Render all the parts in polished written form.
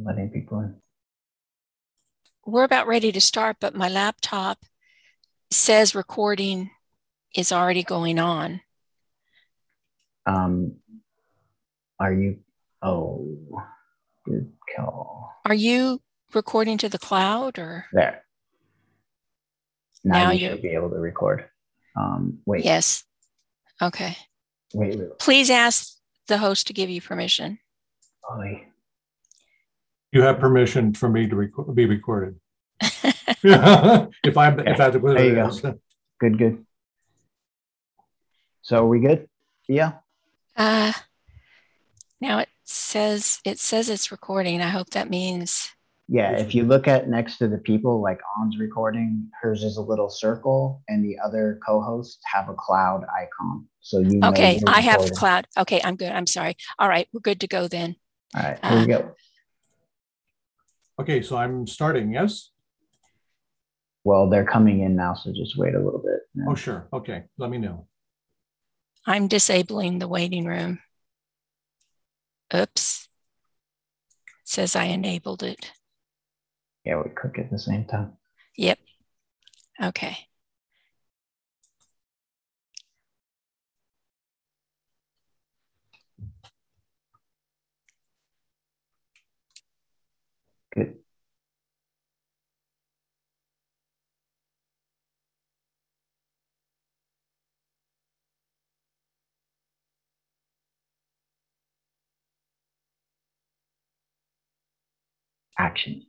letting people in. We're about ready to start, but my laptop says recording is already going on. Are you? Oh, good call. Are you recording to the cloud or? There. Now You you're. should be able to record. Wait. Yes. Okay. Wait. Please ask the host to give you permission. Oh, you have permission for me to be recorded. if that's what it is. Good. So are we good? Yeah. Now it says it's recording. I hope that means. Yeah, if you look at next to the people, like On's recording, hers is a little circle, and the other co-hosts have a cloud icon. So you know. Okay, I have the cloud. Okay, I'm good. I'm sorry. All right, we're good to go then. All right, here we go. Okay, so I'm starting, yes? Well, they're coming in now, so just wait a little bit. Oh, sure. Okay, let me know. I'm disabling the waiting room. Oops. It says I enabled it. Yeah, we cook at the same time. Yep. Okay. Good. Action.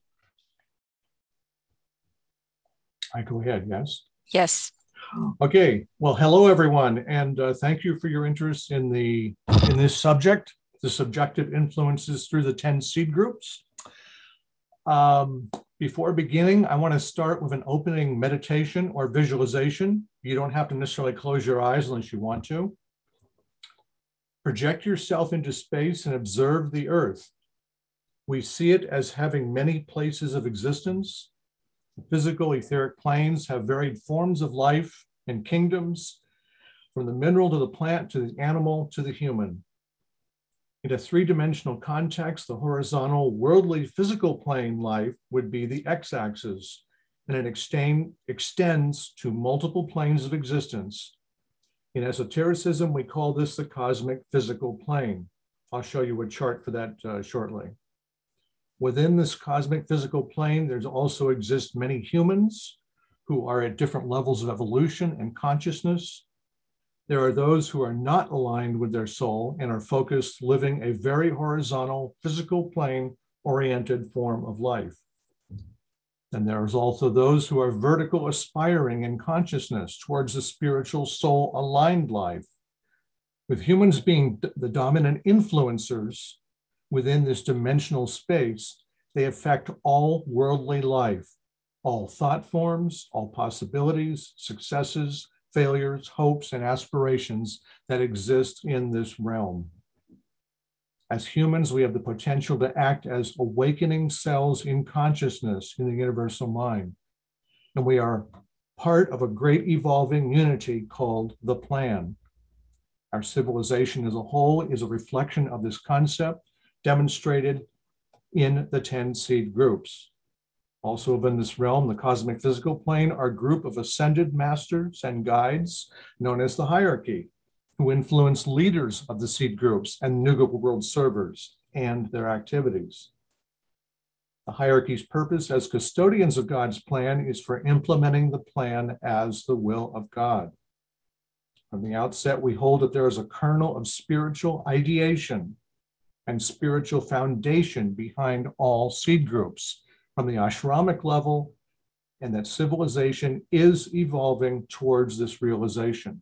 I go ahead, yes? Yes. Okay, well, hello everyone, and thank you for your interest in this subject, the subjective influences through the 10 seed groups. Before beginning, I want to start with an opening meditation or visualization. You don't have to necessarily close your eyes unless you want to. Project yourself into space and observe the earth. We see it as having many places of existence. The physical etheric planes have varied forms of life and kingdoms, from the mineral to the plant to the animal to the human. In a three-dimensional context, the horizontal worldly physical plane life would be the x-axis, and it extends to multiple planes of existence. In esotericism, we call this the cosmic physical plane. I'll show you a chart for that shortly. Within this cosmic physical plane, there's also exist many humans who are at different levels of evolution and consciousness. There are those who are not aligned with their soul and are focused living a very horizontal, physical plane oriented form of life. And there's also those who are vertical aspiring in consciousness towards the spiritual soul aligned life. With humans being the dominant influencers within this dimensional space, they affect all worldly life, all thought forms, all possibilities, successes, failures, hopes, and aspirations that exist in this realm. As humans, we have the potential to act as awakening cells in consciousness in the universal mind. And we are part of a great evolving unity called the Plan. Our civilization as a whole is a reflection of this concept demonstrated in the 10 seed groups. Also within this realm, the cosmic physical plane, are a group of ascended masters and guides known as the hierarchy, who influence leaders of the seed groups and New World servers and their activities. The hierarchy's purpose as custodians of God's plan is for implementing the plan as the will of God. From the outset, we hold that there is a kernel of spiritual ideation and spiritual foundation behind all seed groups from the ashramic level, and that civilization is evolving towards this realization.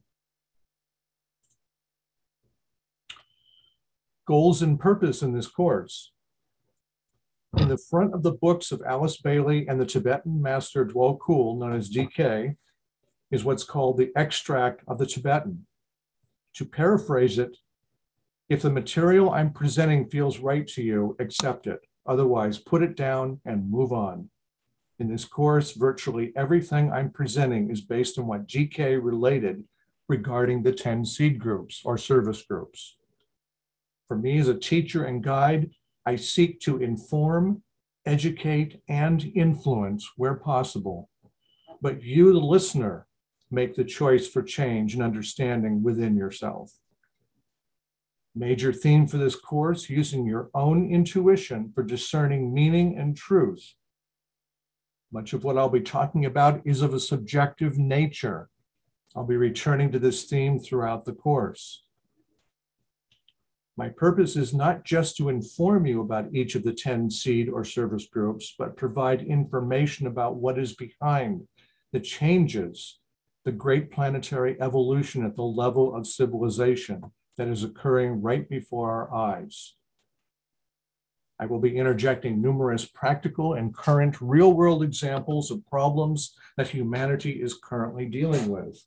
Goals and purpose in this course. In the front of the books of Alice Bailey and the Tibetan master Dwal Kul, known as DK, is what's called the extract of the Tibetan. To paraphrase it, if the material I'm presenting feels right to you, accept it. Otherwise, put it down and move on. In this course, virtually everything I'm presenting is based on what GK related regarding the 10 seed groups or service groups. For me as a teacher and guide, I seek to inform, educate, and influence where possible. But you, the listener, make the choice for change and understanding within yourself. Major theme for this course, using your own intuition for discerning meaning and truth. Much of what I'll be talking about is of a subjective nature. I'll be returning to this theme throughout the course. My purpose is not just to inform you about each of the 10 seed or service groups, but provide information about what is behind the changes, the great planetary evolution at the level of civilization that is occurring right before our eyes. I will be interjecting numerous practical and current real-world examples of problems that humanity is currently dealing with.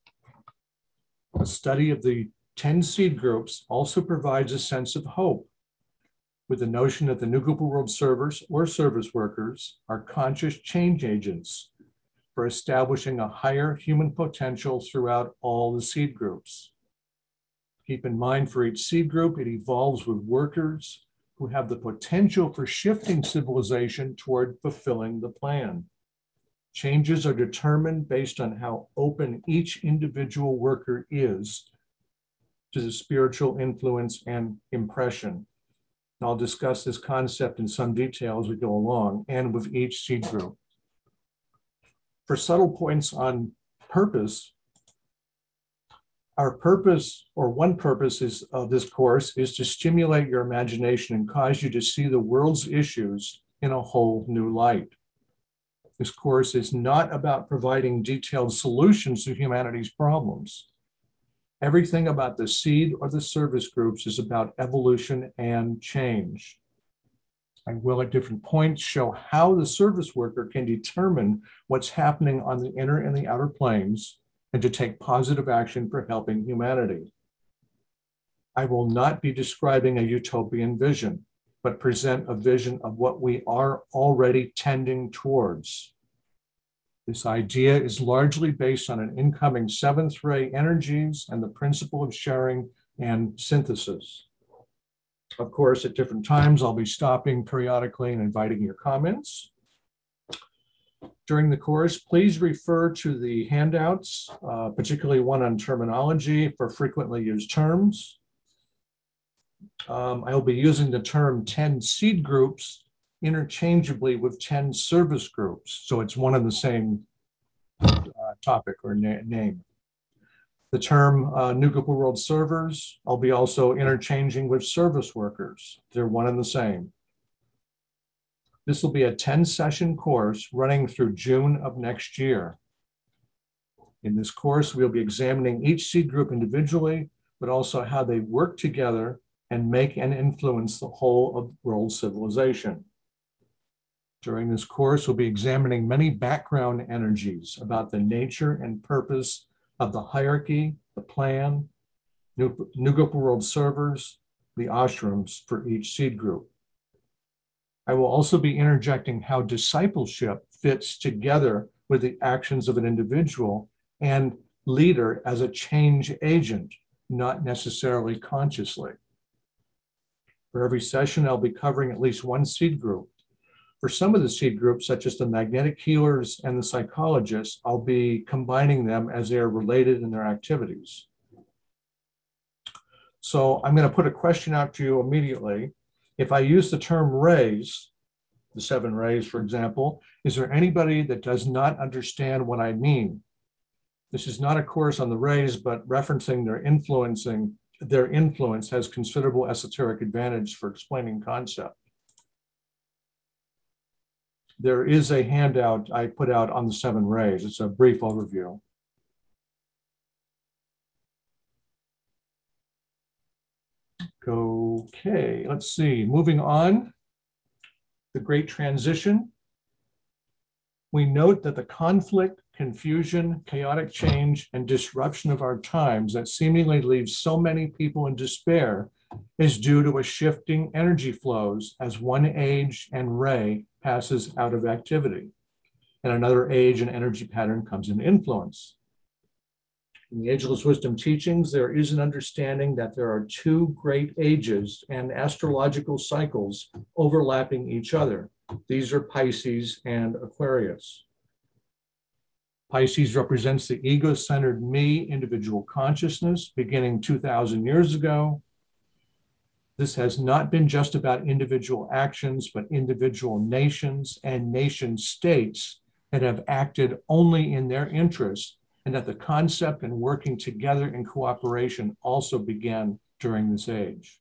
A study of the 10 seed groups also provides a sense of hope, with the notion that the New Global World servers or service workers are conscious change agents for establishing a higher human potential throughout all the seed groups. Keep in mind, for each seed group, it evolves with workers who have the potential for shifting civilization toward fulfilling the plan. Changes are determined based on how open each individual worker is to the spiritual influence and impression. I'll discuss this concept in some detail as we go along and with each seed group. For subtle points on purpose, our purpose, or one purpose of this course, is to stimulate your imagination and cause you to see the world's issues in a whole new light. This course is not about providing detailed solutions to humanity's problems. Everything about the seed or the service groups is about evolution and change. I will at different points show how the service worker can determine what's happening on the inner and the outer planes and to take positive action for helping humanity. I will not be describing a utopian vision, but present a vision of what we are already tending towards. This idea is largely based on an incoming seventh ray energies and the principle of sharing and synthesis. Of course, at different times, I'll be stopping periodically and inviting your comments. During the course, please refer to the handouts, particularly one on terminology for frequently used terms. I'll be using the term 10 seed groups interchangeably with 10 service groups. So it's one and the same topic or name. The term New Global World servers, I'll be also interchanging with service workers. They're one and the same. This will be a 10-session course running through June of next year. In this course, we'll be examining each seed group individually, but also how they work together and make and influence the whole of world civilization. During this course, we'll be examining many background energies about the nature and purpose of the hierarchy, the plan, New Global World servers, the ashrams for each seed group. I will also be interjecting how discipleship fits together with the actions of an individual and leader as a change agent, not necessarily consciously. For every session, I'll be covering at least one seed group. For some of the seed groups, such as the magnetic healers and the psychologists, I'll be combining them as they are related in their activities. So I'm going to put a question out to you immediately. If I use the term rays, the 7 rays, for example, is there anybody that does not understand what I mean? This is not a course on the rays, but referencing their influence has considerable esoteric advantage for explaining concept. There is a handout I put out on the 7 rays. It's a brief overview. Okay, let's see. Moving on, the Great Transition. We note that the conflict, confusion, chaotic change, and disruption of our times that seemingly leaves so many people in despair is due to a shifting energy flows as one age and ray passes out of activity, and another age and energy pattern comes into influence. In the Ageless Wisdom teachings, there is an understanding that there are two great ages and astrological cycles overlapping each other. These are Pisces and Aquarius. Pisces represents the ego-centered me, individual consciousness, beginning 2,000 years ago. This has not been just about individual actions, but individual nations and nation states that have acted only in their interests, and that the concept and working together in cooperation also began during this age.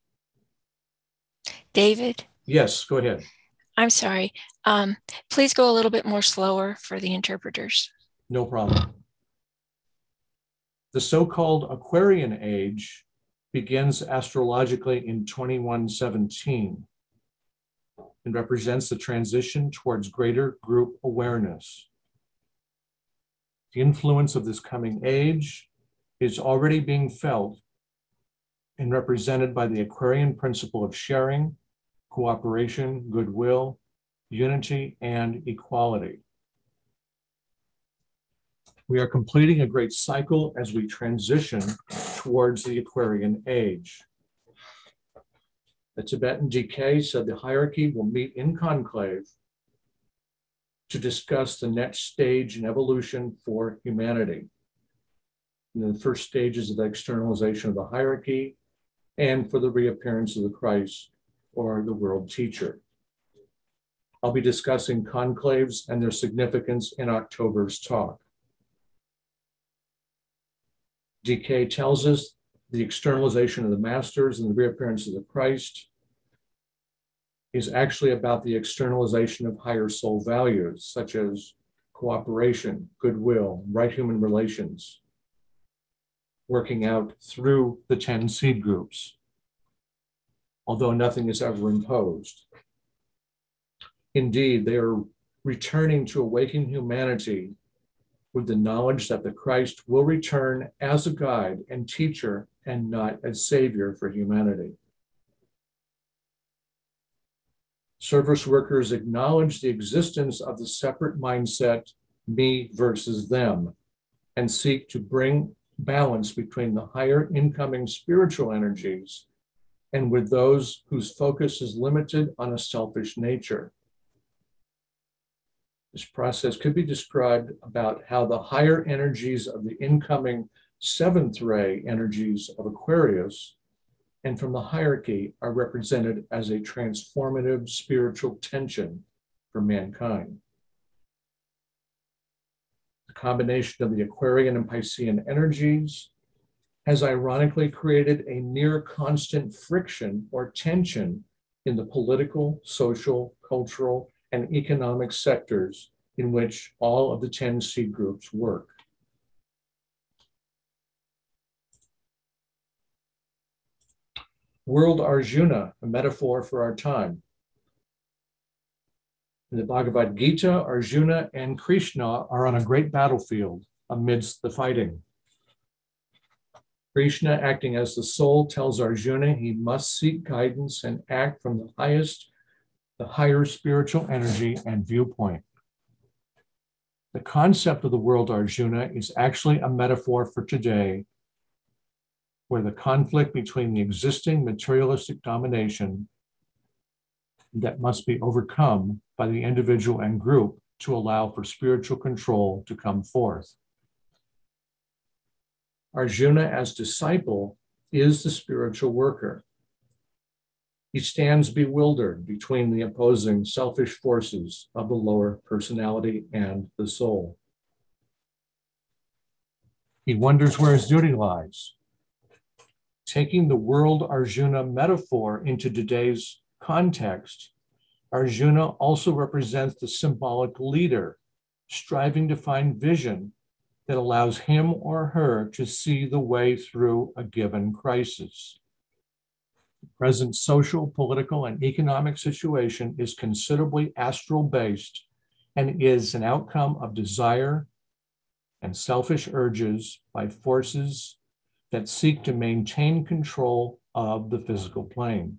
David? Yes, go ahead. I'm sorry. Please go a little bit more slower for the interpreters. No problem. The so-called Aquarian age begins astrologically in 2117 and represents the transition towards greater group awareness. The influence of this coming age is already being felt and represented by the Aquarian principle of sharing, cooperation, goodwill, unity, and equality. We are completing a great cycle as we transition towards the Aquarian age. The Tibetan DK said the hierarchy will meet in conclave to discuss the next stage in evolution for humanity. And the first stages of the externalization of the hierarchy and for the reappearance of the Christ or the world teacher. I'll be discussing conclaves and their significance in October's talk. DK tells us the externalization of the masters and the reappearance of the Christ is actually about the externalization of higher soul values, such as cooperation, goodwill, right human relations, working out through the 10 seed groups, although nothing is ever imposed. Indeed, they are returning to awaken humanity with the knowledge that the Christ will return as a guide and teacher and not as savior for humanity. Service workers acknowledge the existence of the separate mindset, me versus them, and seek to bring balance between the higher incoming spiritual energies and with those whose focus is limited on a selfish nature. This process could be described about how the higher energies of the incoming seventh ray energies of Aquarius and from the hierarchy are represented as a transformative spiritual tension for mankind. The combination of the Aquarian and Piscean energies has ironically created a near constant friction or tension in the political, social, cultural, and economic sectors in which all of the 10 seed groups work. World Arjuna, a metaphor for our time. In the Bhagavad Gita, Arjuna and Krishna are on a great battlefield amidst the fighting. Krishna, acting as the soul, tells Arjuna he must seek guidance and act from the higher spiritual energy and viewpoint. The concept of the world Arjuna is actually a metaphor for today, where the conflict between the existing materialistic domination that must be overcome by the individual and group to allow for spiritual control to come forth. Arjuna, as disciple, is the spiritual worker. He stands bewildered between the opposing selfish forces of the lower personality and the soul. He wonders where his duty lies. Taking the world Arjuna metaphor into today's context, Arjuna also represents the symbolic leader, striving to find vision that allows him or her to see the way through a given crisis. The present social, political, and economic situation is considerably astral-based and is an outcome of desire and selfish urges by forces that seek to maintain control of the physical plane.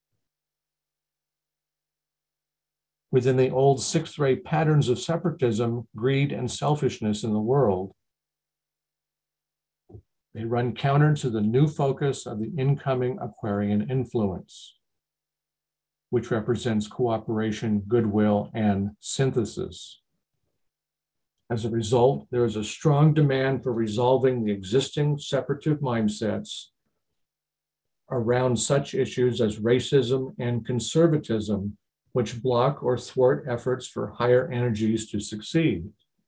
Within the old sixth ray patterns of separatism, greed, and selfishness in the world, They run counter to the new focus of the incoming Aquarian influence, which represents cooperation, goodwill, and synthesis. As a result, there is a strong demand for resolving the existing separative mindsets around such issues as racism and conservatism, which block or thwart efforts for higher energies to succeed.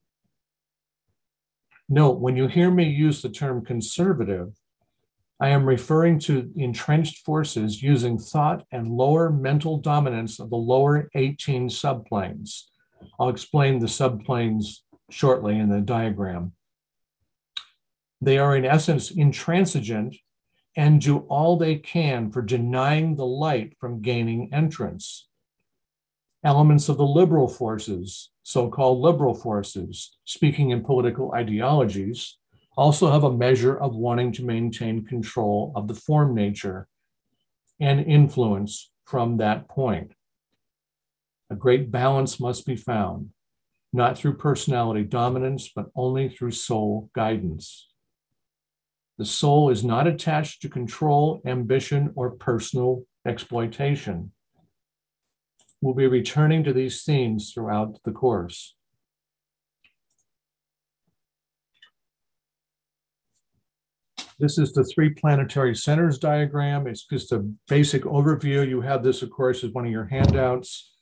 Note, when you hear me use the term conservative, I am referring to entrenched forces using thought and lower mental dominance of the lower 18 subplanes. I'll explain the subplanes shortly in the diagram. They are in essence intransigent and do all they can for denying the light from gaining entrance. Elements of the liberal forces, so-called liberal forces, speaking in political ideologies, also have a measure of wanting to maintain control of the form nature and influence from that point. A great balance must be found, not through personality dominance, but only through soul guidance. The soul is not attached to control, ambition, or personal exploitation. We'll be returning to these themes throughout the course. This is the 3 planetary centers diagram. It's just a basic overview. You have this, of course, as one of your handouts.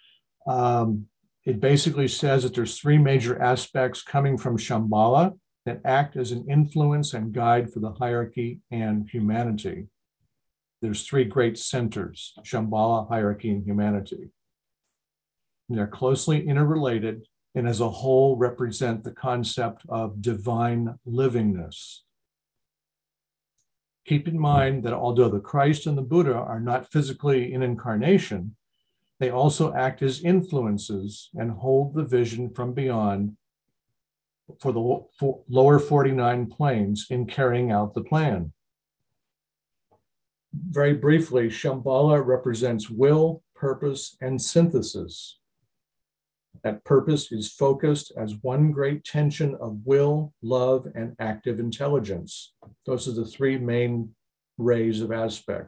It basically says that there's 3 major aspects coming from Shambhala that act as an influence and guide for the hierarchy and humanity. There's 3 great centers: Shambhala, hierarchy, and humanity. And they're closely interrelated and as a whole represent the concept of divine livingness. Keep in mind that although the Christ and the Buddha are not physically in incarnation, they also act as influences and hold the vision from beyond for the lower 49 planes in carrying out the plan. Very briefly, Shambhala represents will, purpose, and synthesis. That purpose is focused as one great tension of will, love, and active intelligence. Those are the 3 main rays of aspect.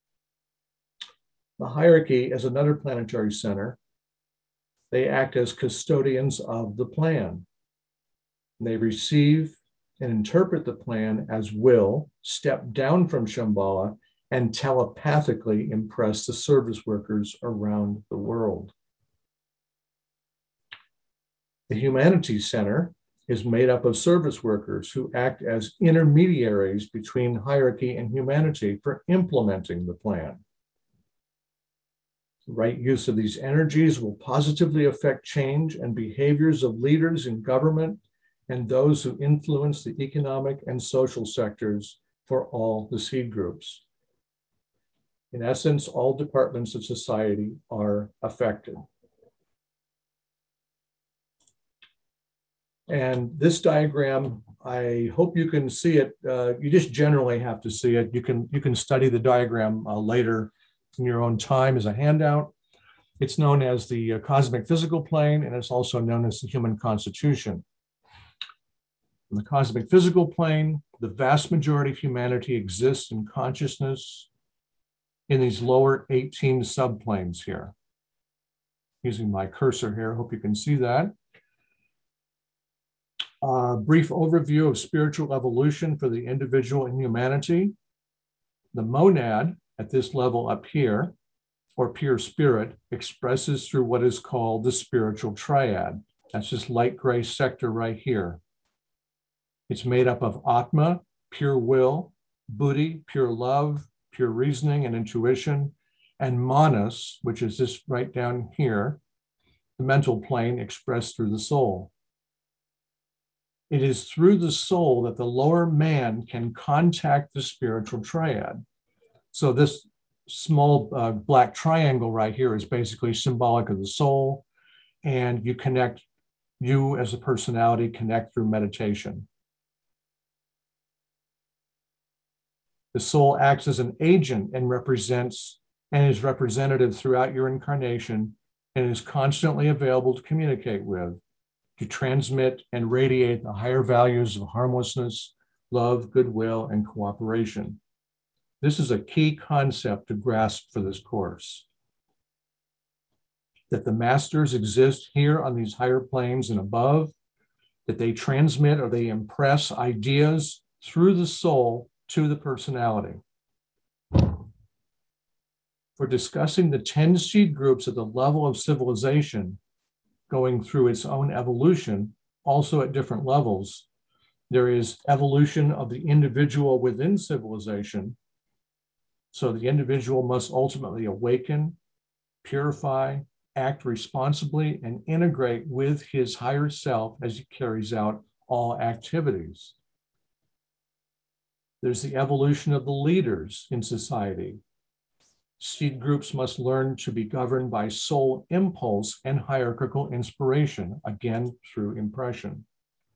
The hierarchy is another planetary center. They act as custodians of the plan. They receive and interpret the plan as will, step down from Shambhala, and telepathically impress the service workers around the world. The Humanities Center is made up of service workers who act as intermediaries between hierarchy and humanity for implementing the plan. The right use of these energies will positively affect change and behaviors of leaders in government and those who influence the economic and social sectors for all the seed groups. In essence, all departments of society are affected. And this diagram, I hope you can see it. You just generally have to see it. You can study the diagram later in your own time as a handout. It's known as the cosmic physical plane, and it's also known as the human constitution. In the cosmic physical plane, the vast majority of humanity exists in consciousness in these lower 18 subplanes here. Using my cursor here, I hope you can see that. Brief overview of spiritual evolution for the individual and humanity. The monad at this level up here, or pure spirit, expresses through what is called the spiritual triad. That's this light gray sector right here. It's made up of Atma, pure will, Buddhi, pure love, pure reasoning and intuition, and Manas, which is this right down here, the mental plane expressed through the soul. It is through the soul that the lower man can contact the spiritual triad. So this small black triangle right here is basically symbolic of the soul, and you as a personality connect through meditation. The soul acts as an agent and is representative throughout your incarnation and is constantly available to communicate with, to transmit and radiate the higher values of harmlessness, love, goodwill, and cooperation. This is a key concept to grasp for this course. That the masters exist here on these higher planes and above, that they transmit or they impress ideas through the soul to the personality. For discussing the 10 seed groups at the level of civilization, going through its own evolution, also at different levels, there is evolution of the individual within civilization. So the individual must ultimately awaken, purify, act responsibly, and integrate with his higher self as he carries out all activities. There's the evolution of the leaders in society. Seed groups must learn to be governed by soul impulse and hierarchical inspiration, again through impression.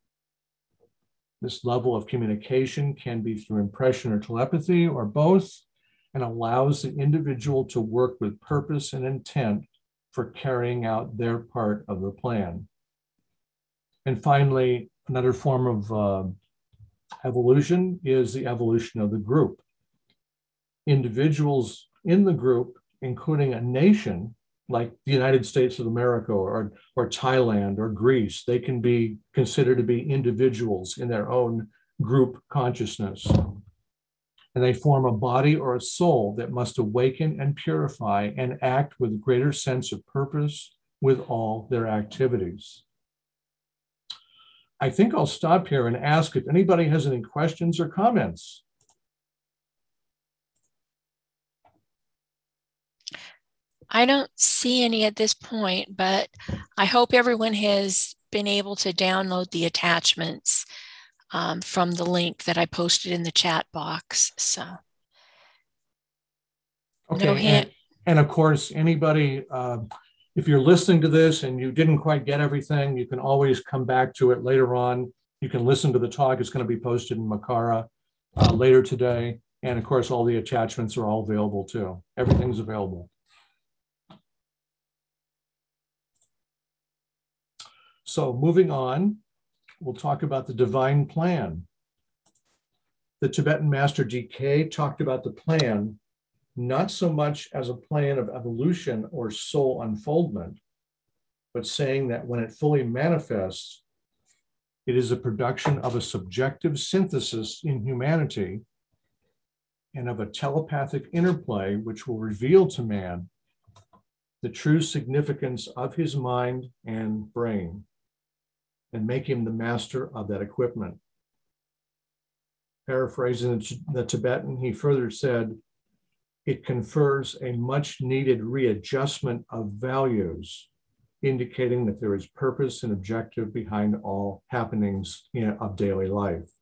This level of communication can be through impression or telepathy or both, and allows the individual to work with purpose and intent for carrying out their part of the plan. And finally, another form of evolution is the evolution of the group. Individuals in the group, including a nation like the United States of America or Thailand or Greece, they can be considered to be individuals in their own group consciousness. And they form a body or a soul that must awaken and purify and act with a greater sense of purpose with all their activities. I think I'll stop here and ask if anybody has any questions or comments. I don't see any at this point, but I hope everyone has been able to download the attachments from the link that I posted in the chat box. So, okay, no hand. And of course, anybody, if you're listening to this and you didn't quite get everything, you can always come back to it later on. You can listen to the talk. It's going to be posted in Makara later today. And of course, all the attachments are all available too. Everything's available. So moving on, we'll talk about the divine plan. The Tibetan master GK talked about the plan, not so much as a plan of evolution or soul unfoldment, but saying that when it fully manifests, it is a production of a subjective synthesis in humanity and of a telepathic interplay which will reveal to man the true significance of his mind and brain and make him the master of that equipment. Paraphrasing the Tibetan, he further said, it confers a much needed readjustment of values, indicating that there is purpose and objective behind all happenings of daily life.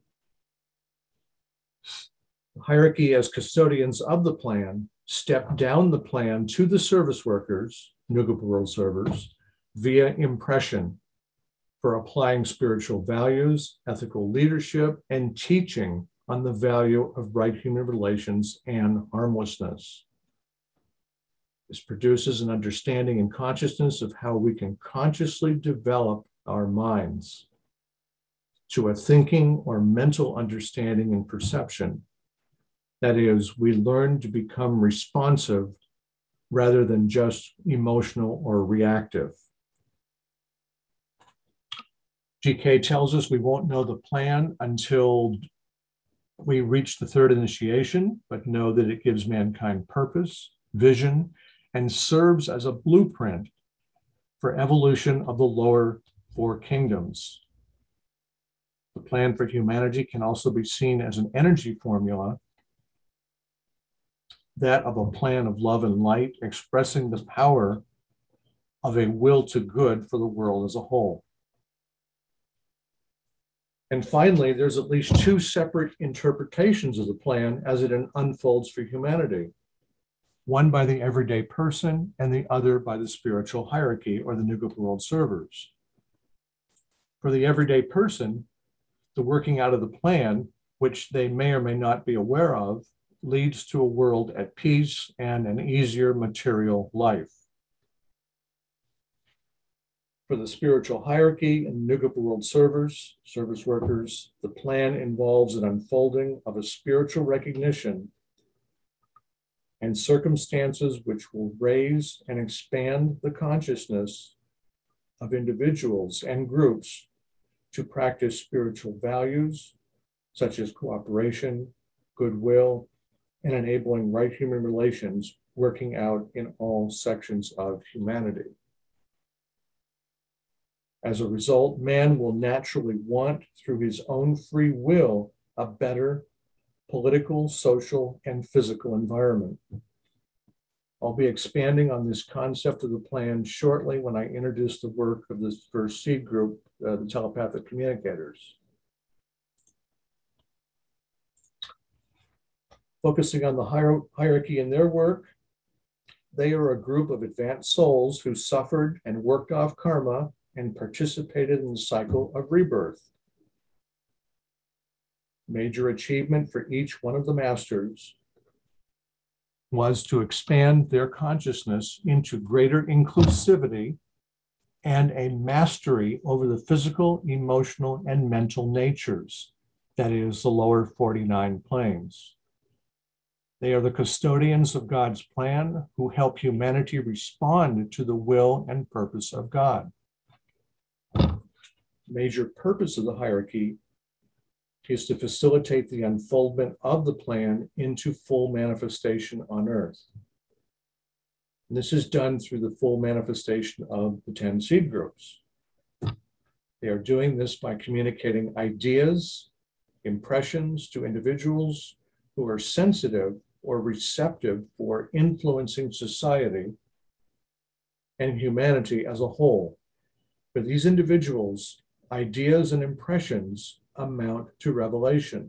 The hierarchy as custodians of the plan step down the plan to the service workers, Nuga World servers, via impression for applying spiritual values, ethical leadership, and teaching on the value of right human relations and harmlessness. This produces an understanding and consciousness of how we can consciously develop our minds to a thinking or mental understanding and perception. That is, we learn to become responsive rather than just emotional or reactive. GK tells us we won't know the plan until we reach the third initiation, but know that it gives mankind purpose, vision, and serves as a blueprint for evolution of the lower four kingdoms. The plan for humanity can also be seen as an energy formula, that of a plan of love and light, expressing the power of a will to good for the world as a whole. And finally, there's at least two separate interpretations of the plan as it unfolds for humanity. One by the everyday person and the other by the spiritual hierarchy or the Nuga World servers. For the everyday person, the working out of the plan, which they may or may not be aware of, leads to a world at peace and an easier material life. For the spiritual hierarchy and Nuga World service workers, the plan involves an unfolding of a spiritual recognition and circumstances which will raise and expand the consciousness of individuals and groups to practice spiritual values such as cooperation, goodwill, and enabling right human relations working out in all sections of humanity. As a result, man will naturally want, through his own free will, a better political, social, and physical environment. I'll be expanding on this concept of the plan shortly when I introduce the work of this first seed group, the telepathic communicators. Focusing on the hierarchy in their work, they are a group of advanced souls who suffered and worked off karma and participated in the cycle of rebirth. Major achievement for each one of the masters was to expand their consciousness into greater inclusivity and a mastery over the physical, emotional, and mental natures, that is, the lower 49 planes. They are the custodians of God's plan who help humanity respond to the will and purpose of God. Major purpose of the hierarchy is to facilitate the unfoldment of the plan into full manifestation on earth. And this is done through the full manifestation of the 10 seed groups. They are doing this by communicating ideas, impressions to individuals who are sensitive or receptive for influencing society and humanity as a whole. For these individuals, ideas and impressions amount to revelation.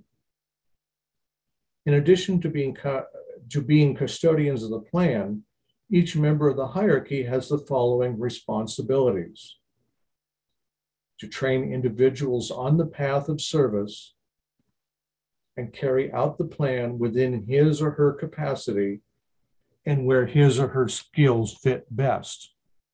In addition to being custodians of the plan, each member of the hierarchy has the following responsibilities: to train individuals on the path of service and carry out the plan within his or her capacity and where his or her skills fit best.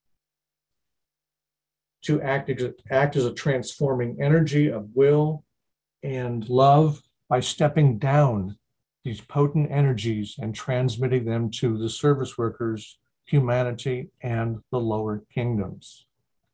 To act as a transforming energy of will and love by stepping down these potent energies and transmitting them to the service workers, humanity, and the lower kingdoms.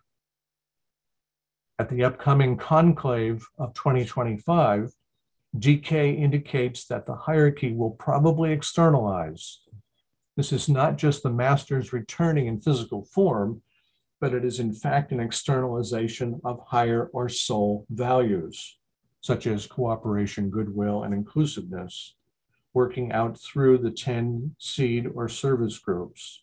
At the upcoming conclave of 2025, DK indicates that the hierarchy will probably externalize. This is not just the masters returning in physical form, but it is in fact an externalization of higher or soul values, such as cooperation, goodwill, and inclusiveness, working out through the 10 seed or service groups.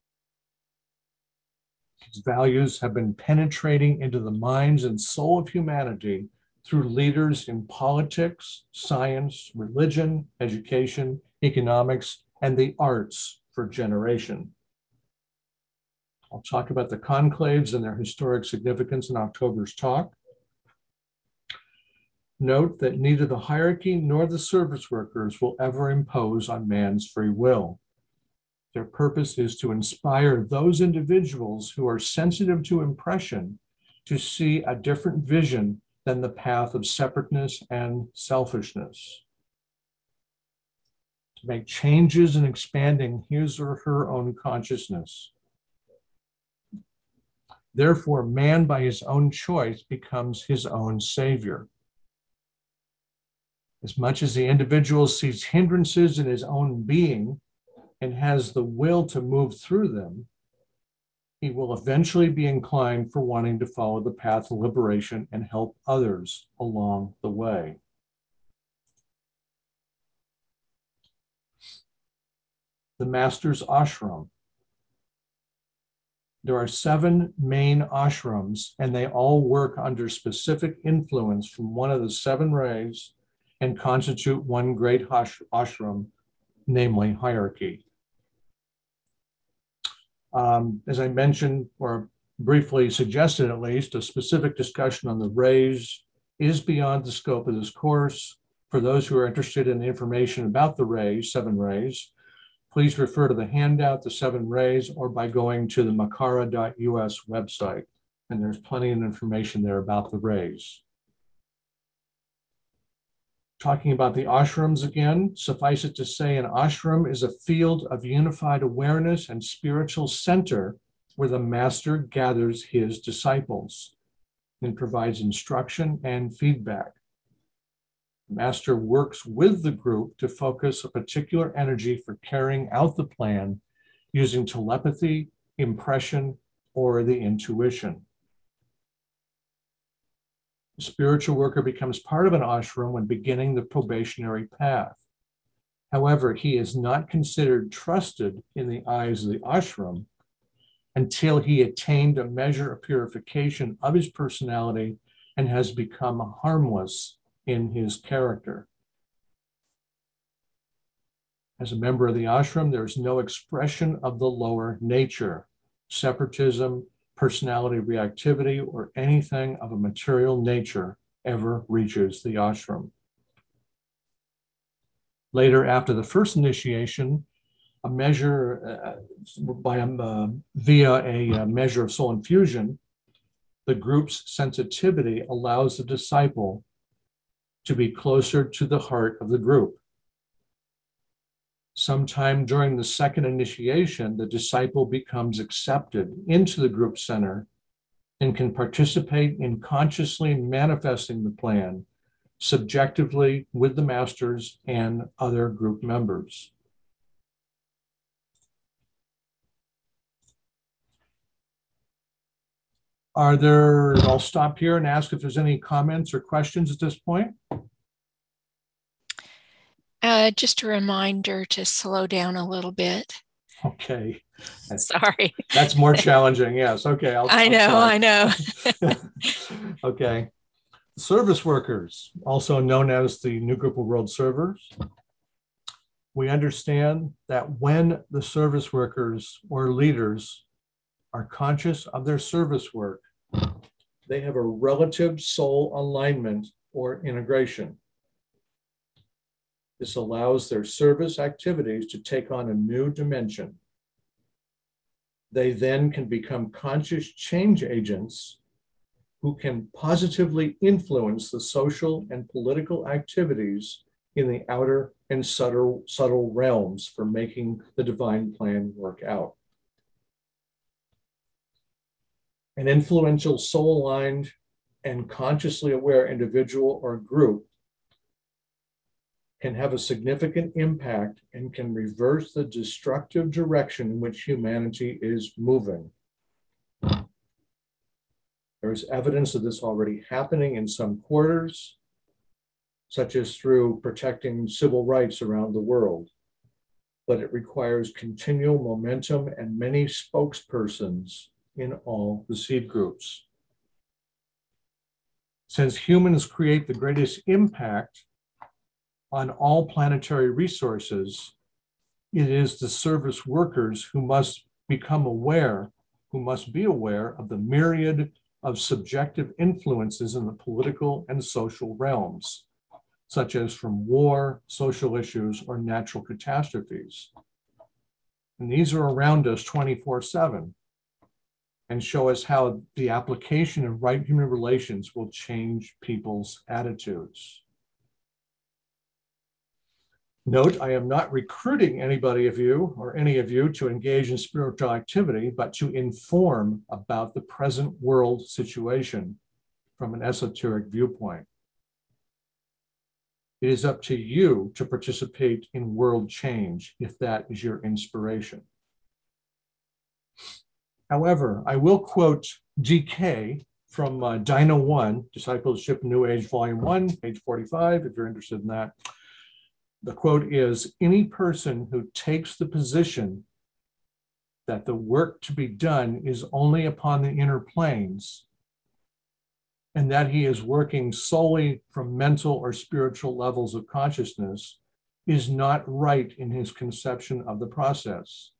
These values have been penetrating into the minds and soul of humanity through leaders in politics, science, religion, education, economics, and the arts for generations. I'll talk about the conclaves and their historic significance in October's talk. Note that neither the hierarchy nor the service workers will ever impose on man's free will. Their purpose is to inspire those individuals who are sensitive to impression to see a different vision than the path of separateness and selfishness, to make changes in expanding his or her own consciousness. Therefore, man by his own choice becomes his own savior. As much as the individual sees hindrances in his own being and has the will to move through them, he will eventually be inclined for wanting to follow the path of liberation and help others along the way. The Master's Ashram. There are 7 main ashrams, and they all work under specific influence from one of the 7 rays and constitute one great ashram, namely hierarchy. As I mentioned, or briefly suggested at least, a specific discussion on the rays is beyond the scope of this course. For those who are interested in information about the rays, 7 rays, please refer to the handout, the 7 rays, or by going to the makara.us website. And there's plenty of information there about the rays. Talking about the ashrams again, suffice it to say an ashram is a field of unified awareness and spiritual center where the master gathers his disciples and provides instruction and feedback. The master works with the group to focus a particular energy for carrying out the plan using telepathy, impression, or the intuition. The spiritual worker becomes part of an ashram when beginning the probationary path. However, he is not considered trusted in the eyes of the ashram until he attained a measure of purification of his personality and has become harmless in his character. As a member of the ashram, there is no expression of the lower nature, separatism, personality reactivity, or anything of a material nature ever reaches the ashram. Later, after the first initiation, a measure via a measure of soul infusion, the group's sensitivity allows the disciple to be closer to the heart of the group. Sometime during the second initiation, the disciple becomes accepted into the group center and can participate in consciously manifesting the plan subjectively with the masters and other group members. I'll stop here and ask if there's any comments or questions at this point. Just a reminder to slow down a little bit. Okay. Sorry. That's more challenging. Yes. Okay. I know. Okay. Service workers, also known as the New Group of World Servers. We understand that when the service workers or leaders are conscious of their service work, they have a relative soul alignment or integration. This allows their service activities to take on a new dimension. They then can become conscious change agents who can positively influence the social and political activities in the outer and subtle realms for making the divine plan work out. An influential soul-aligned and consciously aware individual or group can have a significant impact and can reverse the destructive direction in which humanity is moving. There is evidence of this already happening in some quarters, such as through protecting civil rights around the world, but it requires continual momentum and many spokespersons in all the seed groups. Since humans create the greatest impact on all planetary resources, it is the service workers who must be aware of the myriad of subjective influences in the political and social realms, such as from war, social issues, or natural catastrophes. And these are around us 24/7 and show us how the application of right human relations will change people's attitudes. Note, I am not recruiting anybody of you or any of you to engage in spiritual activity, but to inform about the present world situation from an esoteric viewpoint. It is up to you to participate in world change if that is your inspiration. However, I will quote GK from Dino 1, Discipleship New Age Volume 1, page 45, if you're interested in that. The quote is, "Any person who takes the position that the work to be done is only upon the inner planes and that he is working solely from mental or spiritual levels of consciousness is not right in his conception of the process.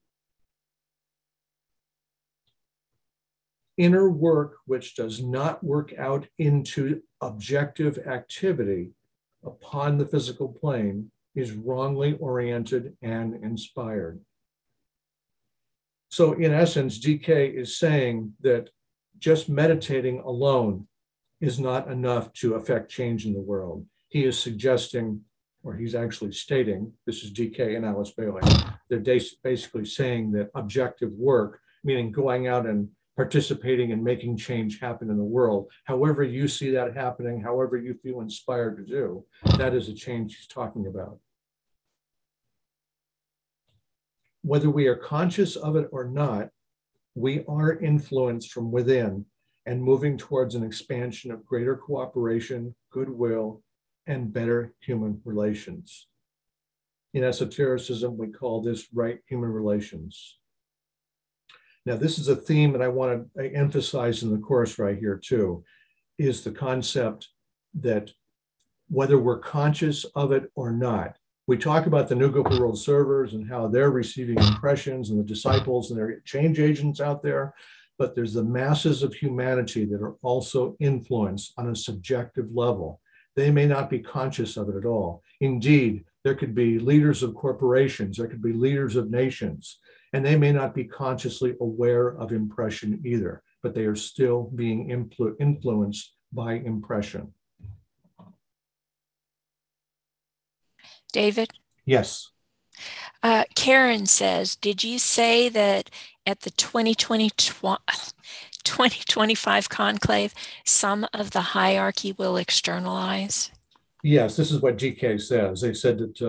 Inner work which does not work out into objective activity upon the physical plane is wrongly oriented and inspired." So in essence, GK is saying that just meditating alone is not enough to affect change in the world. He is suggesting, or he's actually stating, this is DK and Alice Bailey, they're basically saying that objective work, meaning going out and participating and making change happen in the world, however you see that happening, however you feel inspired to do, that is a change he's talking about. Whether we are conscious of it or not, we are influenced from within and moving towards an expansion of greater cooperation, goodwill, and better human relations. In esotericism, we call this right human relations. Now, this is a theme that I want to emphasize in the course right here too, is the concept that whether we're conscious of it or not, we talk about the New Gopal World servers and how they're receiving impressions and the disciples and their change agents out there, but there's the masses of humanity that are also influenced on a subjective level. They may not be conscious of it at all. Indeed, there could be leaders of corporations, there could be leaders of nations, and they may not be consciously aware of impression either, but they are still being influenced by impression. David? Yes. Karen says, did you say that at the 2025 conclave, some of the hierarchy will externalize? Yes, this is what GK says. They said that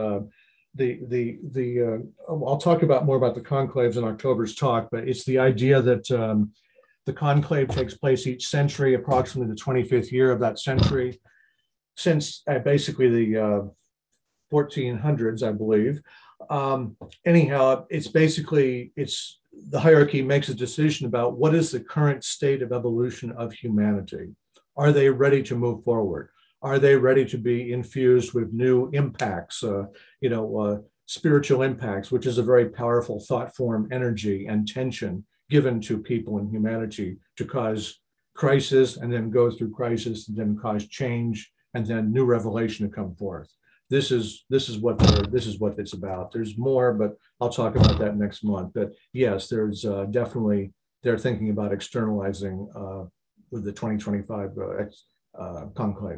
I'll talk about more about the conclaves in October's talk, but it's the idea that the conclave takes place each century, approximately the 25th year of that century, since basically the 1400s, I believe. Anyhow, it's basically, the hierarchy makes a decision about what is the current state of evolution of humanity. Are they ready to move forward? Are they ready to be infused with new impacts, spiritual impacts, which is a very powerful thought form, energy and tension given to people in humanity to cause crisis and then go through crisis and then cause change and then new revelation to come forth. This is what it's about. There's more, but I'll talk about that next month. But yes, there's definitely, they're thinking about externalizing with the 2025 conclave.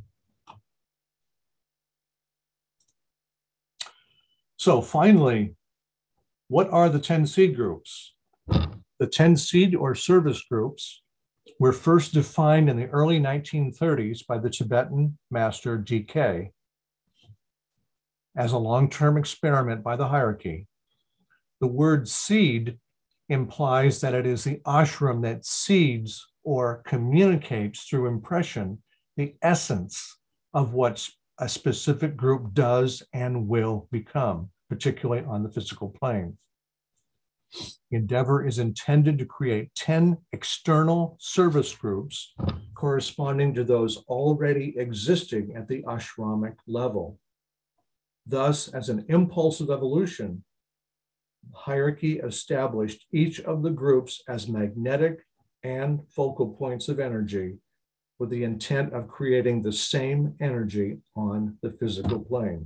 So finally, what are the 10 seed groups? The 10 seed or service groups were first defined in the early 1930s by the Tibetan master DK as a long-term experiment by the hierarchy. The word seed implies that it is the ashram that seeds or communicates through impression the essence of what a specific group does and will become, particularly on the physical plane. Endeavor is intended to create 10 external service groups corresponding to those already existing at the ashramic level. Thus, as an impulse of evolution, hierarchy established each of the groups as magnetic and focal points of energy with the intent of creating the same energy on the physical plane.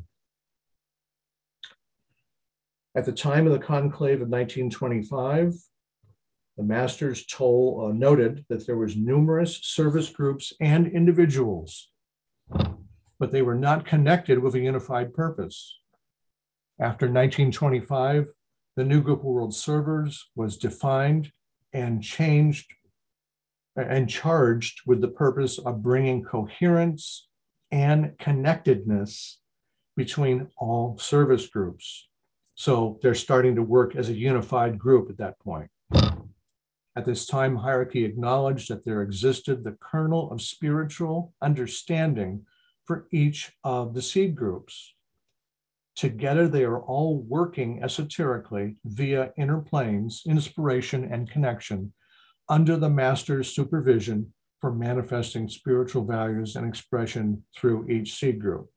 At the time of the conclave of 1925, the masters noted that there was numerous service groups and individuals, but they were not connected with a unified purpose. After 1925, the New Gopal World Servers was defined and changed and charged with the purpose of bringing coherence and connectedness between all service groups. So they're starting to work as a unified group at that point. At this time, hierarchy acknowledged that there existed the kernel of spiritual understanding for each of the seed groups. Together, they are all working esoterically via inner planes, inspiration, and connection under the master's supervision for manifesting spiritual values and expression through each seed group.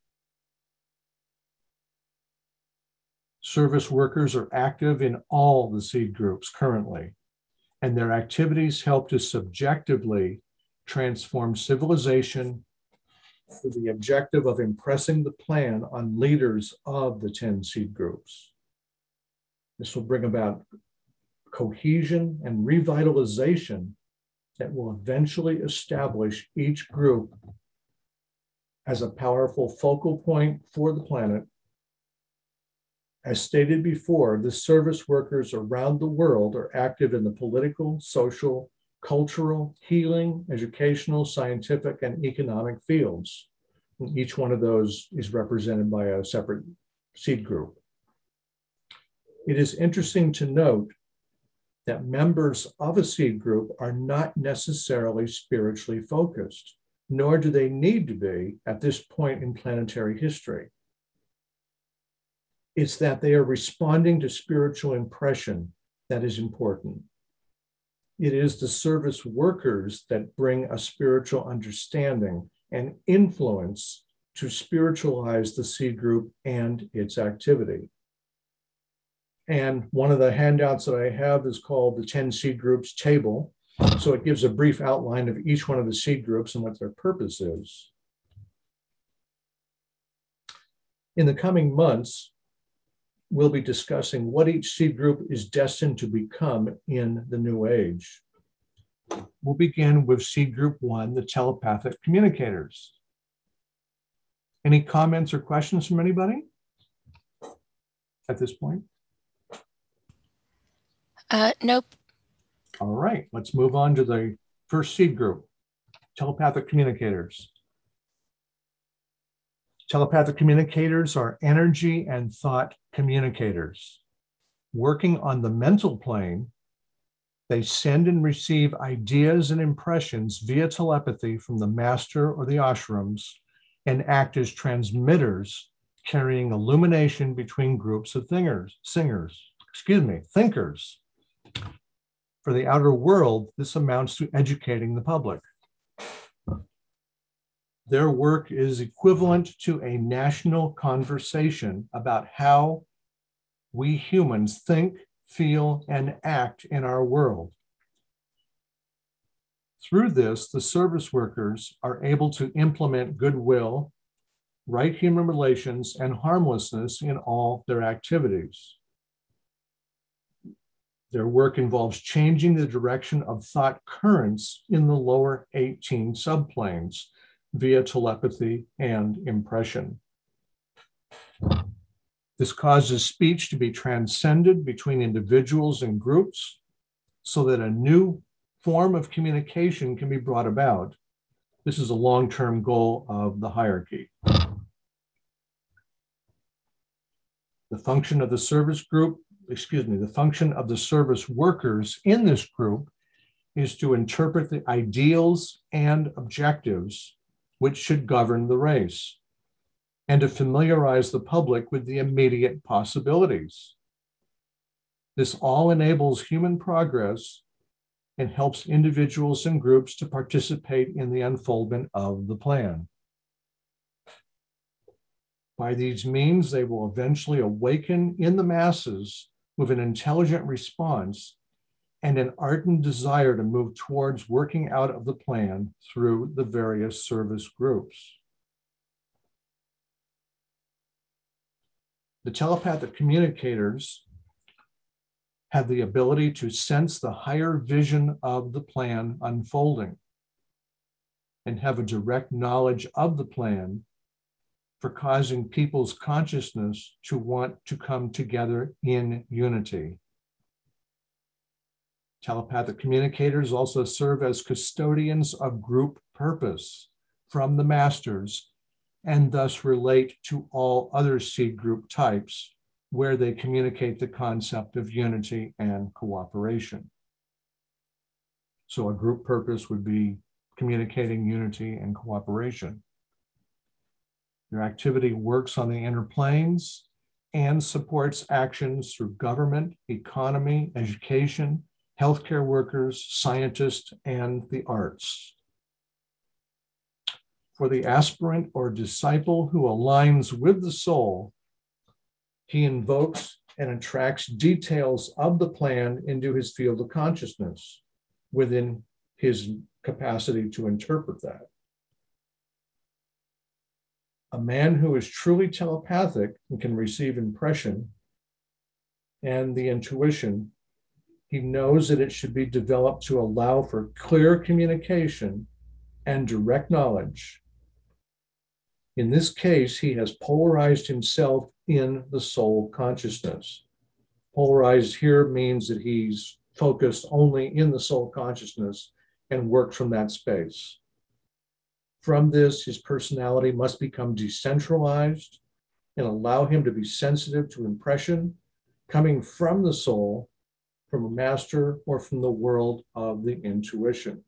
Service workers are active in all the seed groups currently, and their activities help to subjectively transform civilization with the objective of impressing the plan on leaders of the 10 seed groups. This will bring about cohesion and revitalization that will eventually establish each group as a powerful focal point for the planet. As stated before, the service workers around the world are active in the political, social, cultural, healing, educational, scientific, and economic fields. And each one of those is represented by a separate seed group. It is interesting to note that members of a seed group are not necessarily spiritually focused, nor do they need to be at this point in planetary history. It's that they are responding to spiritual impression that is important. It is the service workers that bring a spiritual understanding and influence to spiritualize the seed group and its activity. And one of the handouts that I have is called the 10 seed groups table. So it gives a brief outline of each one of the seed groups and what their purpose is. In the coming months, we'll be discussing what each seed group is destined to become in the new age. We'll begin with seed group 1, the telepathic communicators. Any comments or questions from anybody at this point? Nope. All right, let's move on to the first seed group, telepathic communicators. Telepathic communicators are energy and thought communicators. Working on the mental plane, they send and receive ideas and impressions via telepathy from the master or the ashrams and act as transmitters, carrying illumination between groups of thinkers. For the outer world, this amounts to educating the public. Their work is equivalent to a national conversation about how we humans think, feel, and act in our world. Through this, the service workers are able to implement goodwill, right human relations, and harmlessness in all their activities. Their work involves changing the direction of thought currents in the lower 18 subplanes via telepathy and impression. This causes speech to be transcended between individuals and groups so that a new form of communication can be brought about. This is a long-term goal of the hierarchy. The function of the service workers in this group is to interpret the ideals and objectives which should govern the race, and to familiarize the public with the immediate possibilities. This all enables human progress and helps individuals and groups to participate in the unfoldment of the plan. By these means, they will eventually awaken in the masses with an intelligent response and an ardent desire to move towards working out of the plan through the various service groups. The telepathic communicators have the ability to sense the higher vision of the plan unfolding and have a direct knowledge of the plan for causing people's consciousness to want to come together in unity. Telepathic communicators also serve as custodians of group purpose from the masters and thus relate to all other seed group types where they communicate the concept of unity and cooperation. So a group purpose would be communicating unity and cooperation. Their activity works on the inner planes and supports actions through government, economy, education, healthcare workers, scientists, and the arts. For the aspirant or disciple who aligns with the soul, he invokes and attracts details of the plan into his field of consciousness within his capacity to interpret that. A man who is truly telepathic and can receive impression and the intuition He knows that it should be developed to allow for clear communication and direct knowledge. In this case, he has polarized himself in the soul consciousness. Polarized here means that he's focused only in the soul consciousness and worked from that space. From this, his personality must become decentralized and allow him to be sensitive to impression coming from the soul, from a master, or from the world of the intuition.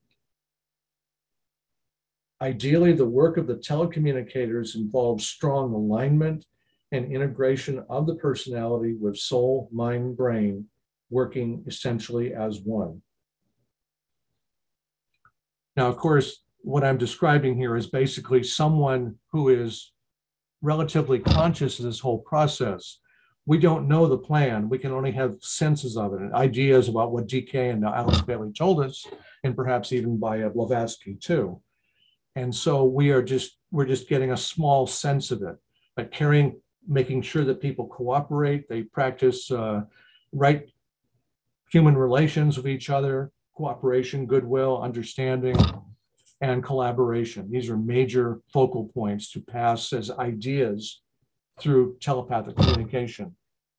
Ideally, the work of the telecommunicators involves strong alignment and integration of the personality with soul, mind, brain, working essentially as one. Now, of course, what I'm describing here is basically someone who is relatively conscious of this whole process. We don't know the plan. We can only have senses of it and ideas about what DK and Alice Bailey told us, and perhaps even by Blavatsky too. And so we're just getting a small sense of it, but making sure that people cooperate, they practice right human relations with each other, cooperation, goodwill, understanding, and collaboration. These are major focal points to pass as ideas through telepathic communication.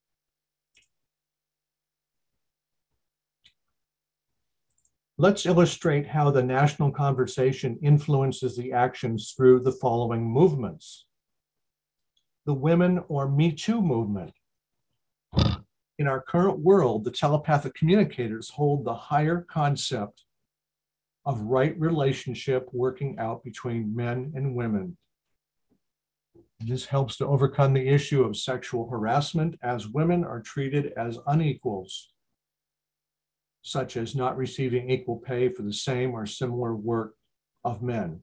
Let's illustrate how the national conversation influences the actions through the following movements. The women or Me Too movement. In our current world, the telepathic communicators hold the higher concept of right relationship working out between men and women. This helps to overcome the issue of sexual harassment, as women are treated as unequals, such as not receiving equal pay for the same or similar work of men.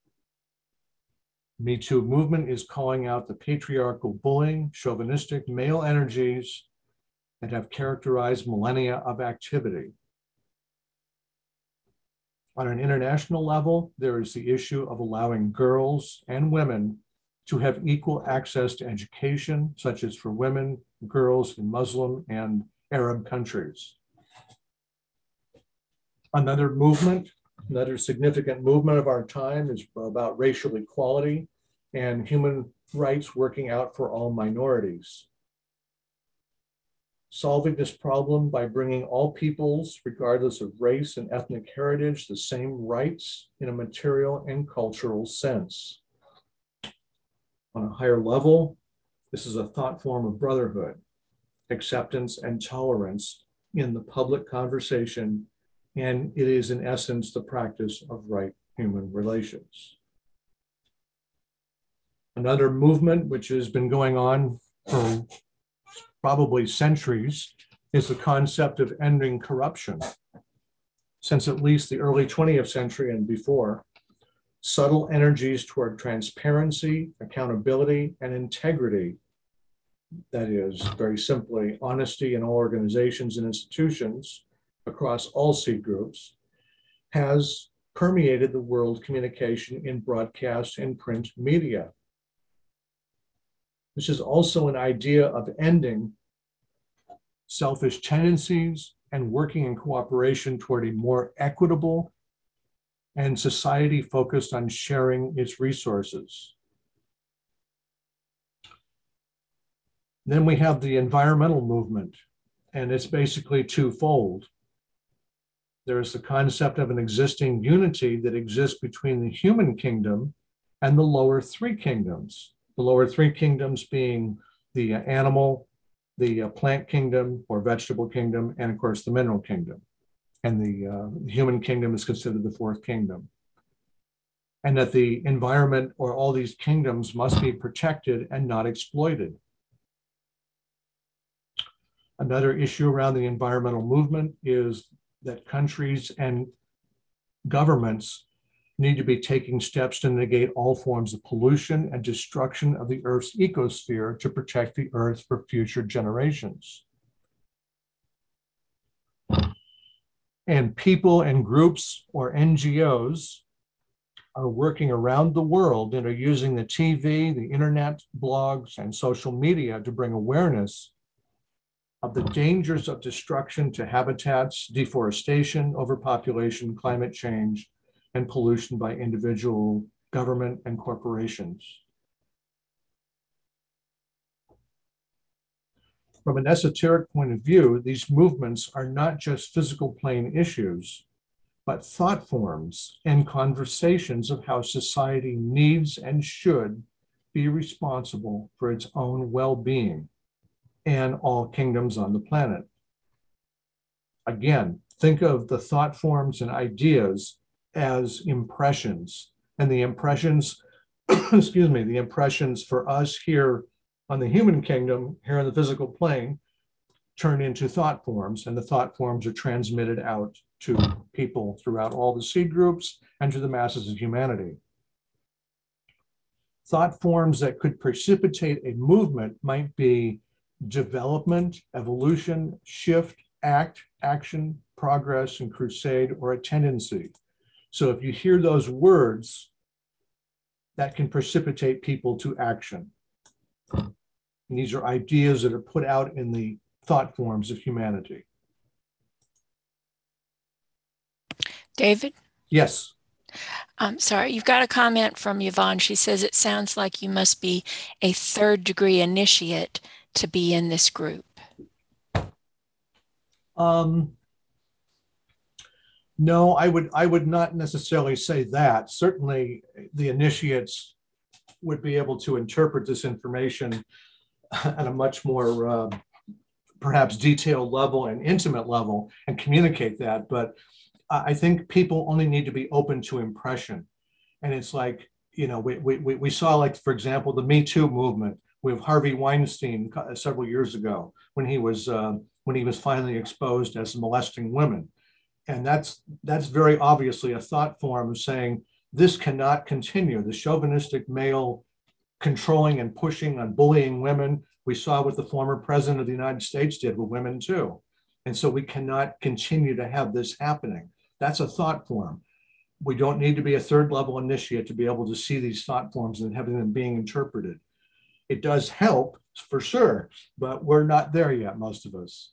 Me Too movement is calling out the patriarchal, bullying, chauvinistic male energies that have characterized millennia of activity. On an international level, there is the issue of allowing girls and women to have equal access to education, such as for women, girls in Muslim and Arab countries. Another movement, another significant movement of our time is about racial equality and human rights working out for all minorities. Solving this problem by bringing all peoples, regardless of race and ethnic heritage, the same rights in a material and cultural sense. On a higher level, this is a thought form of brotherhood, acceptance, and tolerance in the public conversation, and it is in essence the practice of right human relations. Another movement which has been going on for probably centuries is the concept of ending corruption. Since at least the early 20th century and before, subtle energies toward transparency, accountability, and integrity, that is, very simply, honesty in all organizations and institutions across all seed groups, has permeated the world communication in broadcast and print media. This is also an idea of ending selfish tendencies and working in cooperation toward a more equitable and society focused on sharing its resources. Then we have the environmental movement, and it's basically twofold. There is the concept of an existing unity that exists between the human kingdom and the lower three kingdoms. The lower three kingdoms being the animal, the plant kingdom or vegetable kingdom, and of course the mineral kingdom. And the human kingdom is considered the fourth kingdom. And that the environment or all these kingdoms must be protected and not exploited. Another issue around the environmental movement is that countries and governments need to be taking steps to negate all forms of pollution and destruction of the Earth's ecosphere to protect the Earth for future generations. And people and groups or NGOs are working around the world and are using the TV, the internet, blogs, and social media to bring awareness of the dangers of destruction to habitats, deforestation, overpopulation, climate change, and pollution by individual, government, and corporations. From an esoteric point of view, these movements are not just physical plane issues, but thought forms and conversations of how society needs and should be responsible for its own well-being and all kingdoms on the planet. Again, think of the thought forms and ideas as impressions, and the impressions, excuse me, the impressions for us here on the human kingdom, here in the physical plane, turn into thought forms, and the thought forms are transmitted out to people throughout all the seed groups and to the masses of humanity. Thought forms that could precipitate a movement might be development, evolution, shift, act, action, progress, and crusade, or a tendency. So if you hear those words, that can precipitate people to action. And these are ideas that are put out in the thought forms of humanity. David? Yes. Sorry, you've got a comment from Yvonne. She says it sounds like you must be a third-degree initiate to be in this group. No, I would not necessarily say that. Certainly, the initiates would be able to interpret this information at a much more perhaps detailed level and intimate level and communicate that. But I think people only need to be open to impression. And it's like, you know, we saw, like, for example, the Me Too movement with Harvey Weinstein several years ago when he was finally exposed as molesting women. And that's very obviously a thought form of saying this cannot continue. The chauvinistic male controlling and pushing and bullying women, we saw what the former president of the United States did with women too. And so we cannot continue to have this happening. That's a thought form. We don't need to be a third level initiate to be able to see these thought forms and having them being interpreted. It does help for sure, but we're not there yet, most of us.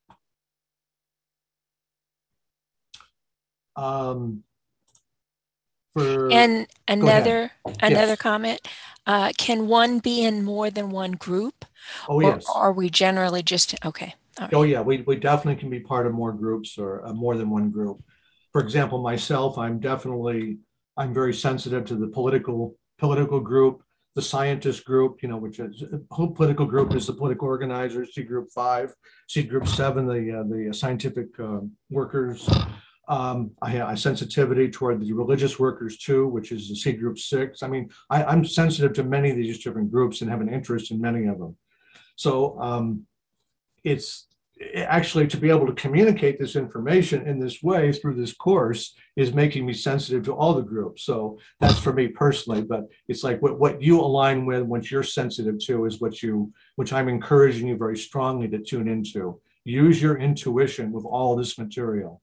And another Yes. comment, can one be in more than one group? Oh, or yes. are we generally just, okay. All right. Oh, yeah, we definitely can be part of more groups or more than one group. For example, myself, I'm very sensitive to the political group, the scientist group, you know, which is political group is the political organizers, Seed Group 5, Seed Group 7, the scientific workers. I have sensitivity toward the religious workers too, which is the Seed Group 6. I mean, I'm sensitive to many of these different groups and have an interest in many of them. So it's actually, to be able to communicate this information in this way through this course is making me sensitive to all the groups. So that's for me personally, but it's like what you align with, what you're sensitive to is which I'm encouraging you very strongly to tune into. Use your intuition with all this material.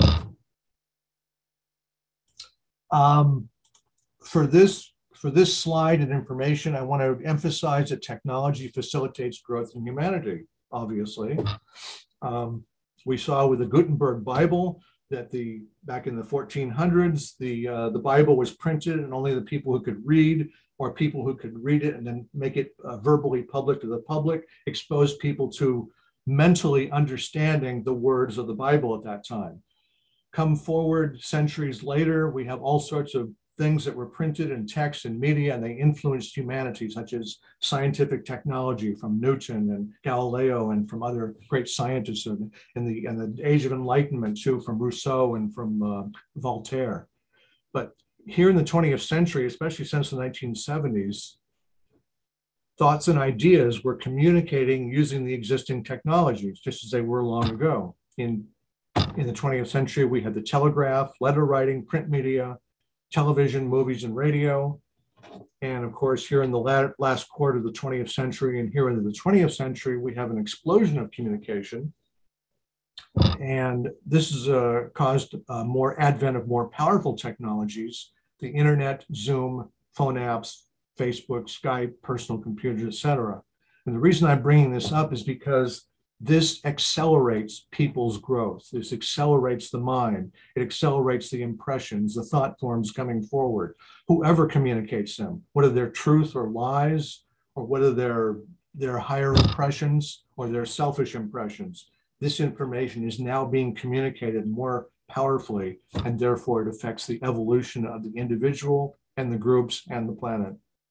For this slide and information, I want to emphasize that technology facilitates growth in humanity, obviously. We saw with the Gutenberg Bible that back in the 1400s, the Bible was printed and only the people who could read or people who could read it and then make it verbally public to the public exposed people to mentally understanding the words of the Bible at that time. Come forward centuries later, we have all sorts of things that were printed in text and media, and they influenced humanity, such as scientific technology from Newton and Galileo and from other great scientists in the Age of Enlightenment too, from Rousseau and from Voltaire. But here in the 20th century, especially since the 1970s, thoughts and ideas were communicating using the existing technologies, just as they were long ago. In the 20th century, we had the telegraph, letter writing, print media, television, movies, and radio. And of course, here in the last quarter of the 20th century and here into the 20th century, we have an explosion of communication. And this has caused more advent of more powerful technologies, the internet, Zoom, phone apps, Facebook, Skype, personal computers, etc. And the reason I'm bringing this up is because This accelerates people's growth. This accelerates the mind. It accelerates the impressions, the thought forms coming forward. Whoever communicates them, whether they're truth or lies, or whether they're higher impressions or they're selfish impressions, this information is now being communicated more powerfully, and therefore it affects the evolution of the individual and the groups and the planet.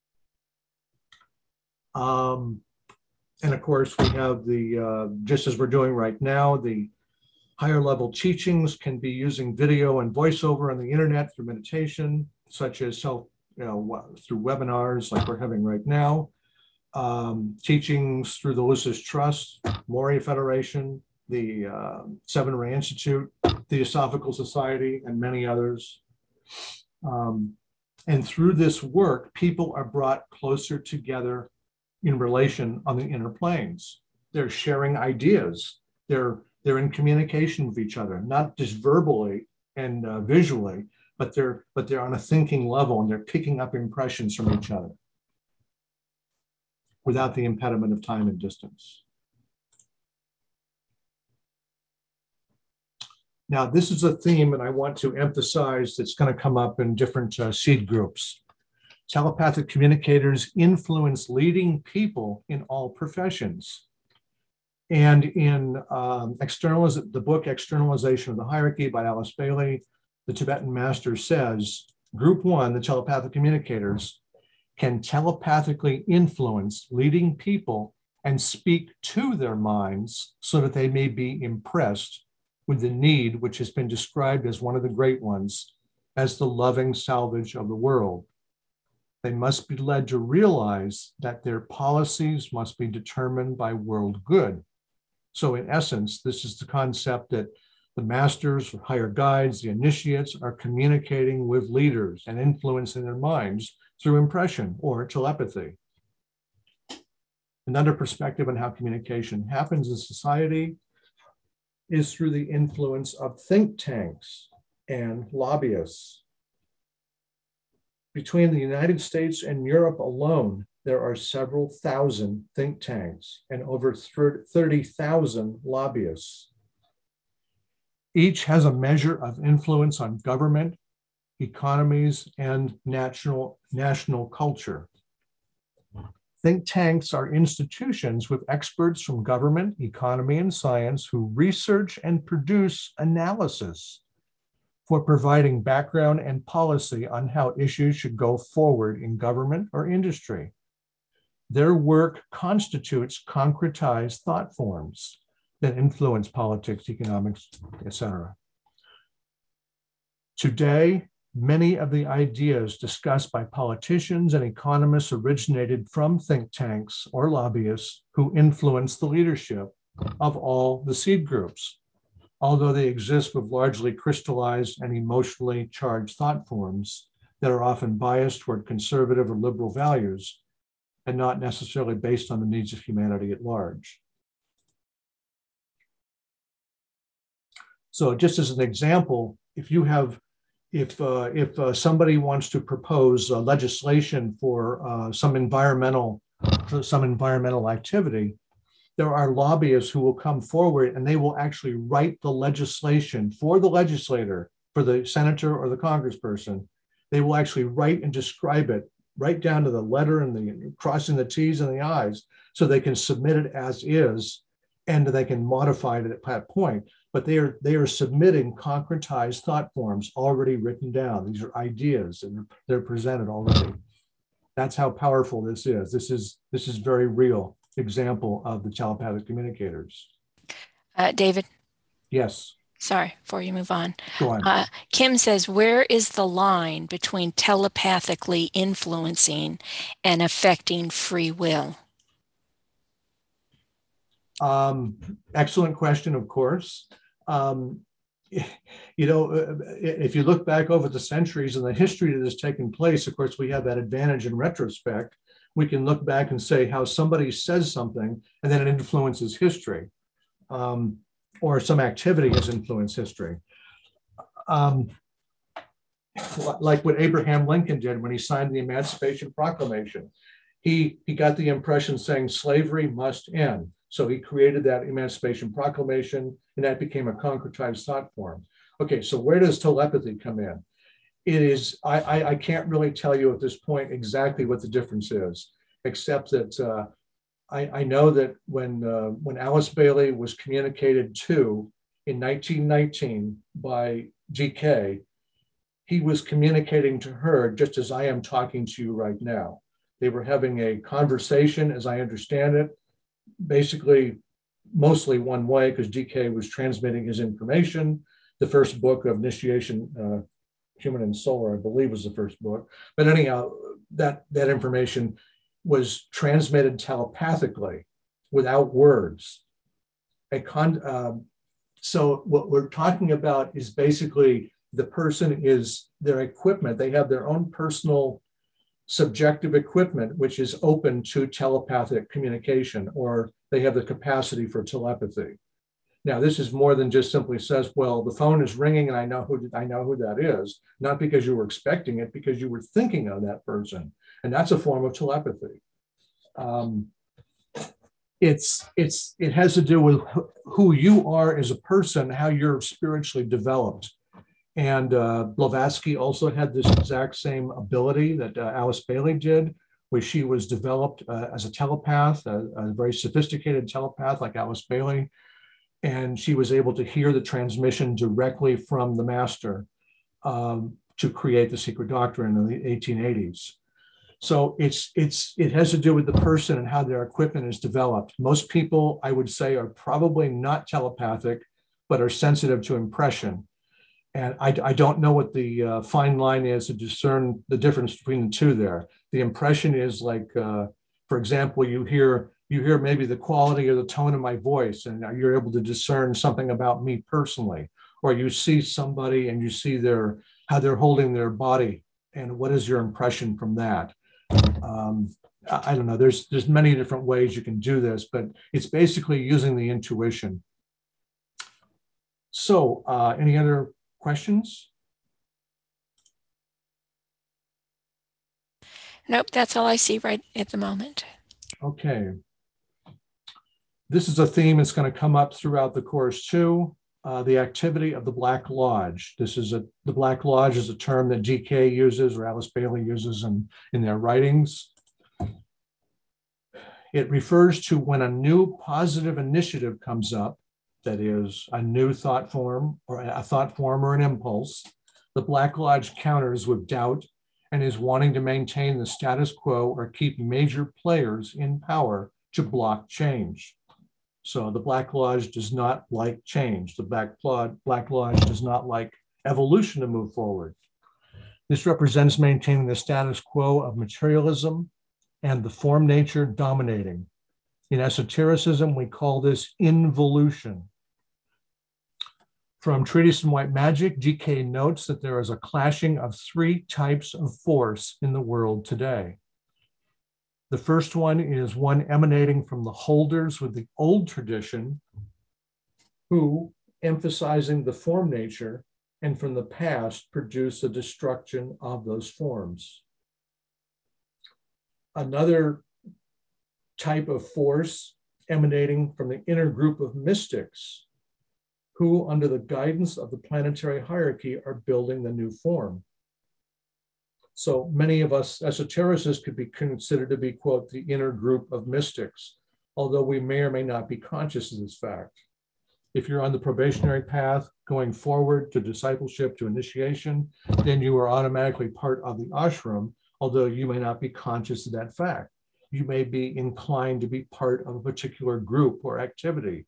And of course, we have the, just as we're doing right now, the higher level teachings can be using video and voiceover on the internet through meditation, such as through webinars like we're having right now. Teachings through the Lucis Trust, Moria Federation, the Seven Ray Institute, the Theosophical Society, and many others. And through this work, people are brought closer together in relation on the inner planes. They're sharing ideas. They're in communication with each other, not just verbally and visually, but they're on a thinking level, and they're picking up impressions from each other without the impediment of time and distance. Now, this is a theme that I want to emphasize that's going to come up in different seed groups. Telepathic communicators influence leading people in all professions. And in the book Externalization of the Hierarchy by Alice Bailey, the Tibetan master says, Group 1, the telepathic communicators, can telepathically influence leading people and speak to their minds so that they may be impressed with the need, which has been described as one of the great ones, as the loving salvage of the world. They must be led to realize that their policies must be determined by world good. So in essence, this is the concept that the masters, or higher guides, the initiates are communicating with leaders and influencing their minds through impression or telepathy. Another perspective on how communication happens in society is through the influence of think tanks and lobbyists. Between the United States and Europe alone, there are several thousand think tanks and over 30,000 lobbyists. Each has a measure of influence on government, economies, and national culture. Think tanks are institutions with experts from government, economy, and science who research and produce analysis for providing background and policy on how issues should go forward in government or industry. Their work constitutes concretized thought forms that influence politics, economics, etc. Today, many of the ideas discussed by politicians and economists originated from think tanks or lobbyists who influence the leadership of all the seed groups, although they exist with largely crystallized and emotionally charged thought forms that are often biased toward conservative or liberal values and not necessarily based on the needs of humanity at large. So just as an example, if somebody wants to propose legislation for some environmental activity, there are lobbyists who will come forward and they will actually write the legislation for the legislator, for the senator or the congressperson. They will actually write and describe it right down to the letter and the crossing the T's and the I's, so they can submit it as is, and they can modify it at that point. But they are submitting concretized thought forms already written down. These are ideas, and they're presented already. That's how powerful this is. This is very real example of the telepathic communicators. David? Yes. Sorry, before you move on. Go on. Kim says, where is the line between telepathically influencing and affecting free will? Excellent question, of course. If you look back over the centuries and the history that has taken place, of course, we have that advantage in retrospect. We can look back and say how somebody says something and then it influences history, or some activity has influenced history. Like what Abraham Lincoln did when he signed the Emancipation Proclamation. He got the impression saying slavery must end. So he created that Emancipation Proclamation, and that became a concretized thought form. Okay, so where does telepathy come in? It is, I can't really tell you at this point exactly what the difference is, except that I know that when Alice Bailey was communicated to in 1919 by GK, he was communicating to her just as I am talking to you right now. They were having a conversation, as I understand it, basically mostly one way, because GK was transmitting his information. The first book of Initiation, Human and Solar, I believe, was the first book. But anyhow, that information was transmitted telepathically without words. So what we're talking about is basically the person is their equipment. They have their own personal subjective equipment, which is open to telepathic communication, or they have the capacity for telepathy. Now, this is more than just simply says, well, the phone is ringing and I know who that is, not because you were expecting it, because you were thinking of that person. And that's a form of telepathy. It has to do with who you are as a person, how you're spiritually developed. And Blavatsky also had this exact same ability that Alice Bailey did, where she was developed as a telepath, a very sophisticated telepath like Alice Bailey. And she was able to hear the transmission directly from the master to create the secret doctrine in the 1880s. So it has to do with the person and how their equipment is developed. Most people, I would say, are probably not telepathic, but are sensitive to impression. And I don't know what the fine line is to discern the difference between the two there. The impression is like, for example, you hear maybe the quality or the tone of my voice, and you're able to discern something about me personally. Or you see somebody and you see how they're holding their body, and what is your impression from that? I don't know. There's many different ways you can do this, but it's basically using the intuition. So, any other questions? Nope, that's all I see right at the moment. Okay. This is a theme that's going to come up throughout the course too. The activity of the Black Lodge. The Black Lodge is a term that GK uses, or Alice Bailey uses in their writings. It refers to when a new positive initiative comes up, that is a new thought form or an impulse. The Black Lodge counters with doubt and is wanting to maintain the status quo or keep major players in power to block change. So the Black Lodge does not like change. The Black Lodge does not like evolution to move forward. This represents maintaining the status quo of materialism and the form nature dominating. In esotericism, we call this involution. From Treatise on White Magic, GK notes that there is a clashing of three types of force in the world today. The first one is one emanating from the holders with the old tradition, who, emphasizing the form nature and from the past, produce the destruction of those forms. Another type of force emanating from the inner group of mystics, who, under the guidance of the planetary hierarchy, are building the new form. So many of us esotericists could be considered to be, quote, the inner group of mystics, although we may or may not be conscious of this fact. If you're on the probationary path going forward to discipleship, to initiation, then you are automatically part of the ashram, although you may not be conscious of that fact. You may be inclined to be part of a particular group or activity.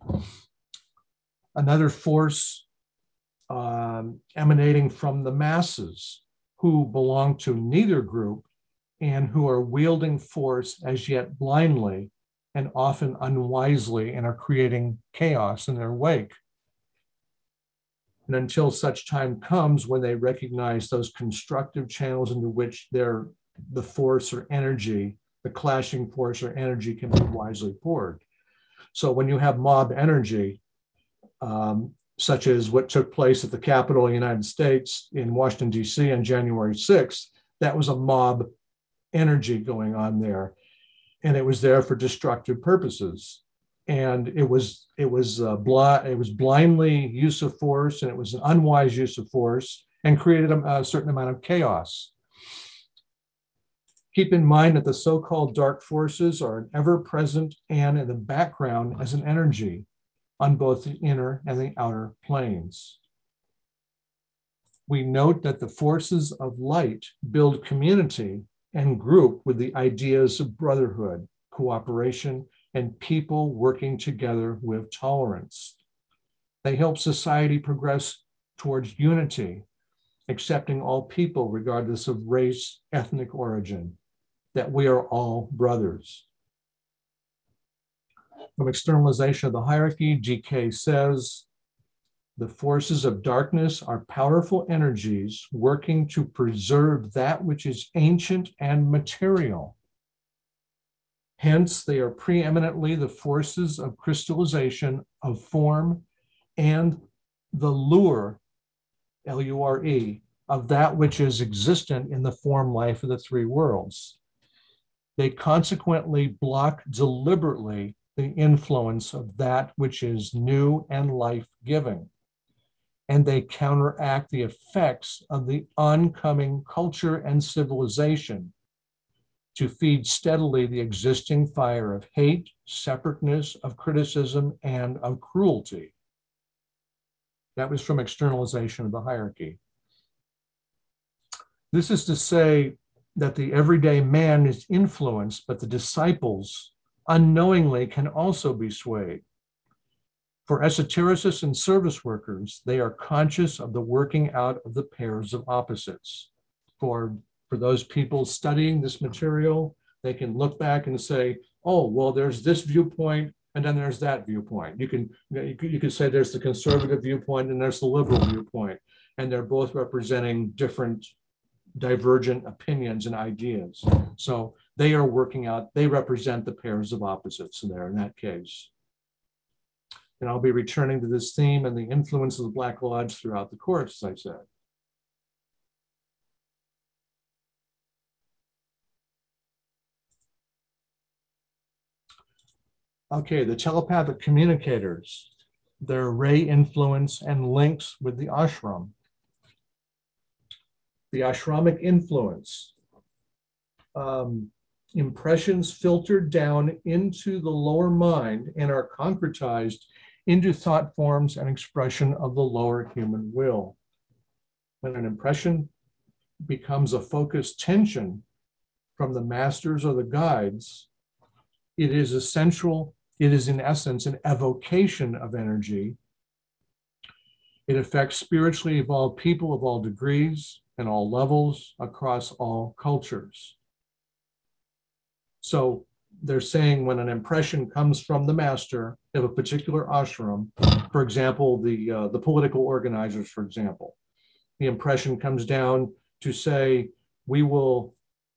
Another force emanating from the masses, who belong to neither group and who are wielding force as yet blindly and often unwisely, and are creating chaos in their wake. And until such time comes when they recognize those constructive channels into which the force or energy, the clashing force or energy, can be wisely poured. So when you have mob energy, such as what took place at the Capitol of the United States in Washington, D.C. on January 6th, that was a mob energy going on there. And it was there for destructive purposes. and it was blindly use of force, and it was an unwise use of force, and created a certain amount of chaos. Keep in mind that the so-called dark forces are an ever-present and in the background as an energy on both the inner and the outer planes. We note that the forces of light build community and group with the ideas of brotherhood, cooperation, and people working together with tolerance. They help society progress towards unity, accepting all people regardless of race, ethnic origin, that we are all brothers. From Externalization of the Hierarchy, GK says, the forces of darkness are powerful energies working to preserve that which is ancient and material. Hence, they are preeminently the forces of crystallization of form and the lure, L-U-R-E, of that which is existent in the form life of the three worlds. They consequently block deliberately the influence of that which is new and life-giving, and they counteract the effects of the oncoming culture and civilization to feed steadily the existing fire of hate, separateness, of criticism, and of cruelty. That was from Externalization of the Hierarchy. This is to say that the everyday man is influenced, but the disciples unknowingly can also be swayed. For esotericists and service workers, they are conscious of the working out of the pairs of opposites. For those people studying this material, they can look back and say, oh, well, there's this viewpoint, and then there's that viewpoint. You can say there's the conservative viewpoint and there's the liberal viewpoint, and they're both representing different divergent opinions and ideas. So they are working out, they represent the pairs of opposites there in that case. And I'll be returning to this theme and the influence of the Black Lodge throughout the course, as I said. Okay, the telepathic communicators, their ray influence and links with the ashram. The ashramic influence, impressions filtered down into the lower mind and are concretized into thought forms and expression of the lower human will. When an impression becomes a focused tension from the masters or the guides, it is essential, it is in essence an evocation of energy. It affects spiritually evolved people of all degrees and all levels across all cultures. So they're saying when an impression comes from the master of a particular ashram, for example, the political organizers, for example, the impression comes down to say, we want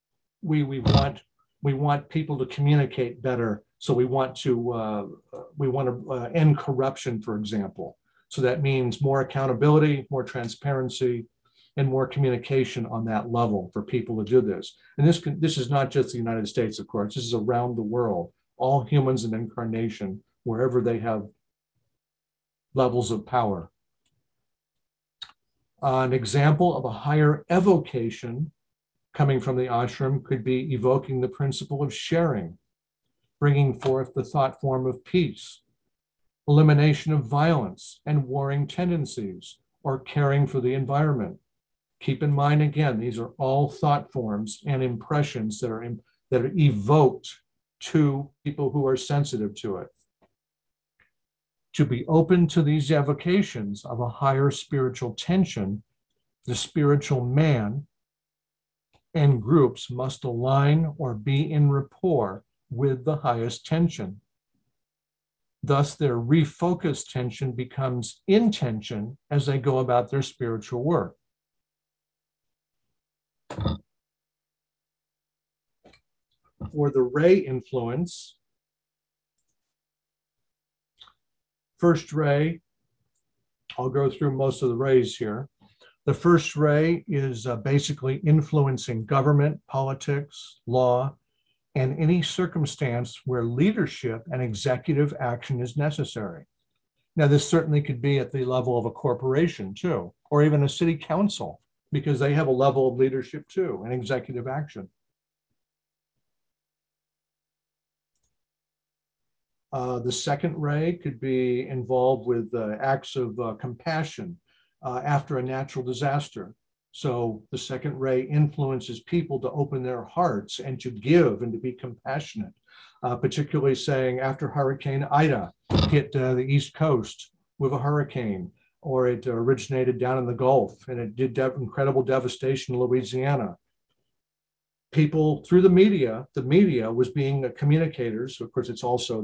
people to communicate better. So we want to end corruption, for example. So that means more accountability, more transparency, and more communication on that level for people to do this. And this is not just the United States, of course, this is around the world, all humans in incarnation, wherever they have levels of power. An example of a higher evocation coming from the ashram could be evoking the principle of sharing, bringing forth the thought form of peace, elimination of violence and warring tendencies, or caring for the environment. Keep in mind, again, these are all thought forms and impressions that are evoked to people who are sensitive to it. To be open to these evocations of a higher spiritual tension, the spiritual man and groups must align or be in rapport with the highest tension. Thus, their refocused tension becomes intention as they go about their spiritual work. For the ray influence, first ray, I'll go through most of the rays here. The first ray is basically influencing government, politics, law, and any circumstance where leadership and executive action is necessary. Now, this certainly could be at the level of a corporation too, or even a city council, because they have a level of leadership too and executive action. The second ray could be involved with acts of compassion after a natural disaster. So the second ray influences people to open their hearts and to give and to be compassionate, particularly saying after Hurricane Ida hit the East Coast with a hurricane, or it originated down in the Gulf and it did incredible devastation in Louisiana. People through the media was being communicators. So of course, it's also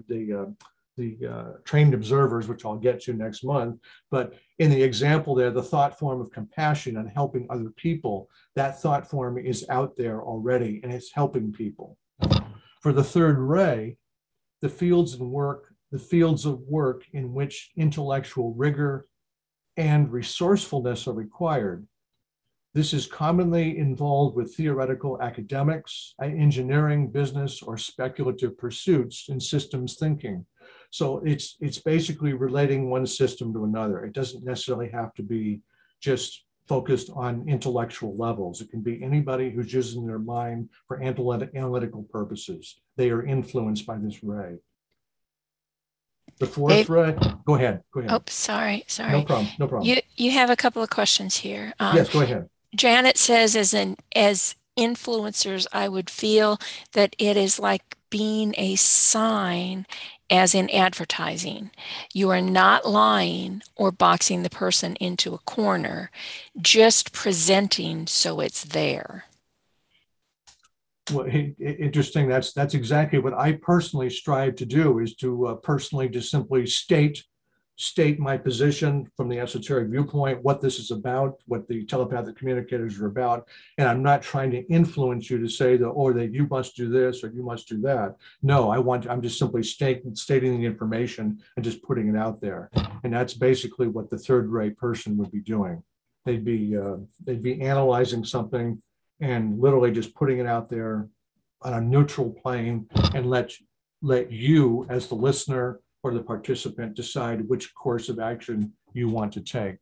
the trained observers, which I'll get to next month. But in the example there, the thought form of compassion and helping other people, that thought form is out there already and it's helping people. For the third ray, the fields of work in which intellectual rigor and resourcefulness are required. This is commonly involved with theoretical academics, engineering, business, or speculative pursuits in systems thinking. So it's basically relating one system to another. It doesn't necessarily have to be just focused on intellectual levels. It can be anybody who's using their mind for analytical purposes. They are influenced by this ray. The fourth ray, go ahead. Oh, sorry. No problem. You have a couple of questions here. Yes, go ahead. Janet says, as influencers, I would feel that it is like being a sign, as in advertising. You are not lying or boxing the person into a corner, just presenting so it's there. Well, interesting. That's exactly what I personally strive to do, is to personally just simply state my position from the esoteric viewpoint, what this is about, what the telepathic communicators are about. And I'm not trying to influence you to say that you must do this or you must do that. No, I'm just simply stating the information and just putting it out there. And that's basically what the third ray person would be doing. They'd be analyzing something and literally just putting it out there on a neutral plane and let you as the listener or the participant decide which course of action you want to take.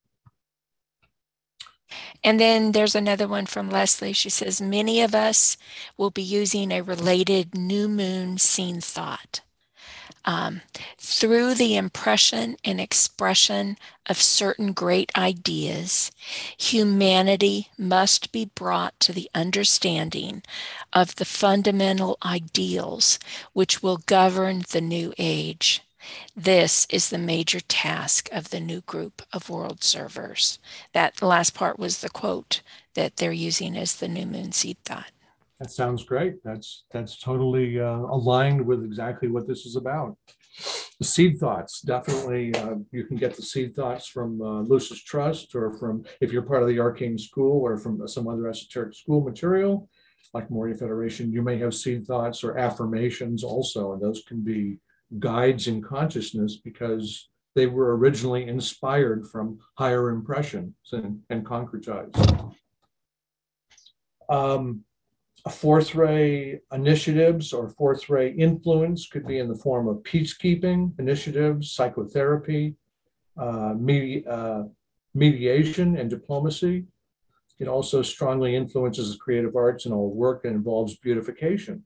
And then there's another one from Leslie. She says, many of us will be using a related new moon scene thought. Through the impression and expression of certain great ideas, humanity must be brought to the understanding of the fundamental ideals which will govern the new age. This is the major task of the new group of world servers. That last part was the quote that they're using as the new moon seed thought. That sounds great. That's totally aligned with exactly what this is about. The seed thoughts, definitely, you can get the seed thoughts from Lucis Trust, or from, if you're part of the Arcane School, or from some other esoteric school material, like Moria Federation. You may have seed thoughts or affirmations also, and those can be guides in consciousness because they were originally inspired from higher impressions and concretized. Fourth ray initiatives or fourth ray influence could be in the form of peacekeeping initiatives, psychotherapy, mediation and diplomacy. It also strongly influences the creative arts and all work that involves beautification.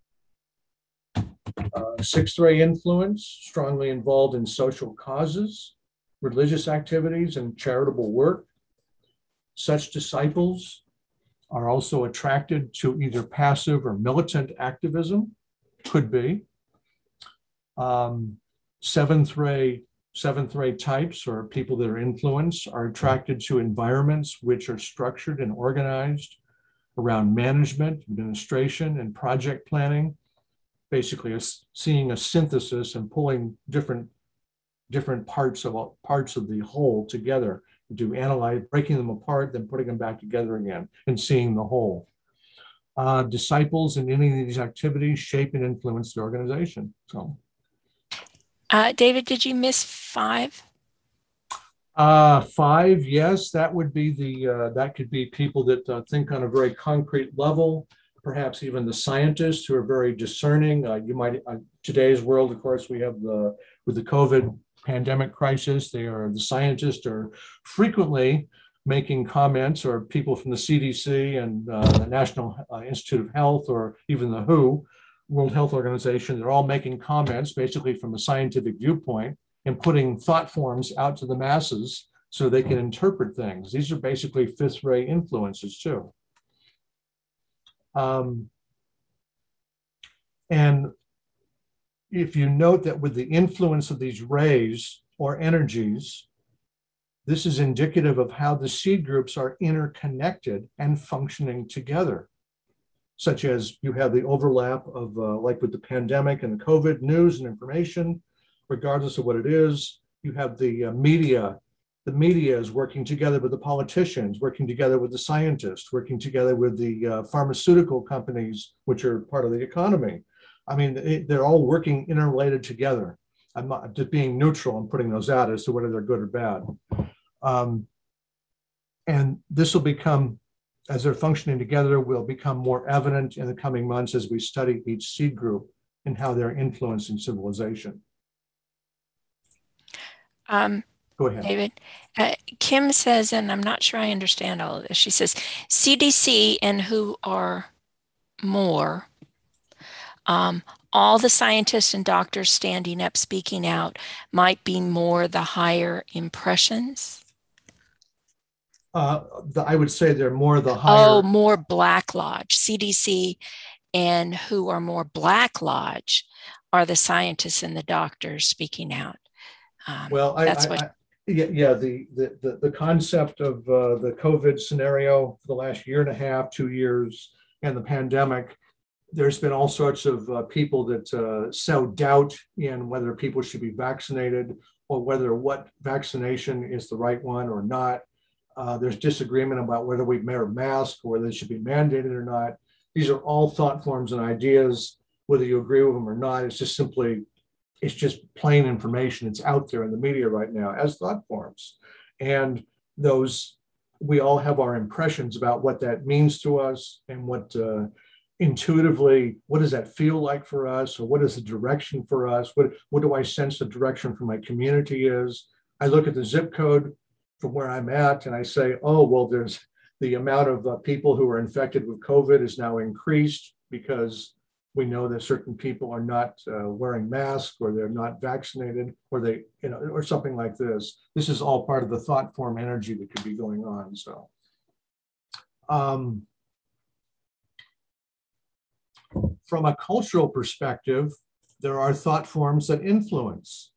Sixth ray influence, strongly involved in social causes, religious activities, and charitable work. Such disciples are also attracted to either passive or militant activism, could be. Seventh ray types, or people that are influenced, are attracted to environments which are structured and organized around management, administration, and project planning. Basically, seeing a synthesis and pulling different parts of the whole together to analyze, breaking them apart, then putting them back together again and seeing the whole. Disciples in any of these activities shape and influence the organization. So, David, did you miss 5? 5, yes, that would be that could be people that think on a very concrete level, perhaps even the scientists who are very discerning. You might, today's world, of course, we have with the COVID pandemic crisis, the scientists are frequently making comments, or people from the CDC and the National Institute of Health, or even the WHO, World Health Organization, they're all making comments basically from a scientific viewpoint and putting thought forms out to the masses so they can interpret things. These are basically fifth-ray influences too. And if you note that with the influence of these rays or energies, this is indicative of how the seed groups are interconnected and functioning together, such as you have the overlap of, like with the pandemic and the COVID news and information, regardless of what it is. You have the media. The media is working together with the politicians, working together with the scientists, working together with the pharmaceutical companies, which are part of the economy. I mean, they're all working interrelated together. I'm not just being neutral and putting those out as to whether they're good or bad. And this will become, as they're functioning together, will become more evident in the coming months as we study each seed group and how they're influencing civilization. Go ahead. David, Kim says, and I'm not sure I understand all of this. She says, CDC and who are more, all the scientists and doctors standing up, speaking out, might be more the higher impressions. I would say they're more the higher. Oh, more Black Lodge. CDC and who are more Black Lodge are the scientists and the doctors speaking out. Well, the concept of the COVID scenario for the last year and a half, 2 years, and the pandemic, there's been all sorts of people that sow doubt in whether people should be vaccinated or whether what vaccination is the right one or not. There's disagreement about whether we wear a mask or whether they should be mandated or not. These are all thought forms and ideas, whether you agree with them or not. It's just plain information. It's out there in the media right now as thought forms. And those, we all have our impressions about what that means to us and what intuitively, what does that feel like for us? Or what is the direction for us? What do I sense the direction for my community is? I look at the zip code from where I'm at and I say, oh, well, there's the amount of people who are infected with COVID is now increased because we know that certain people are not wearing masks or they're not vaccinated or they, or something like this. This is all part of the thought form energy that could be going on. So, from a cultural perspective, there are thought forms that influence.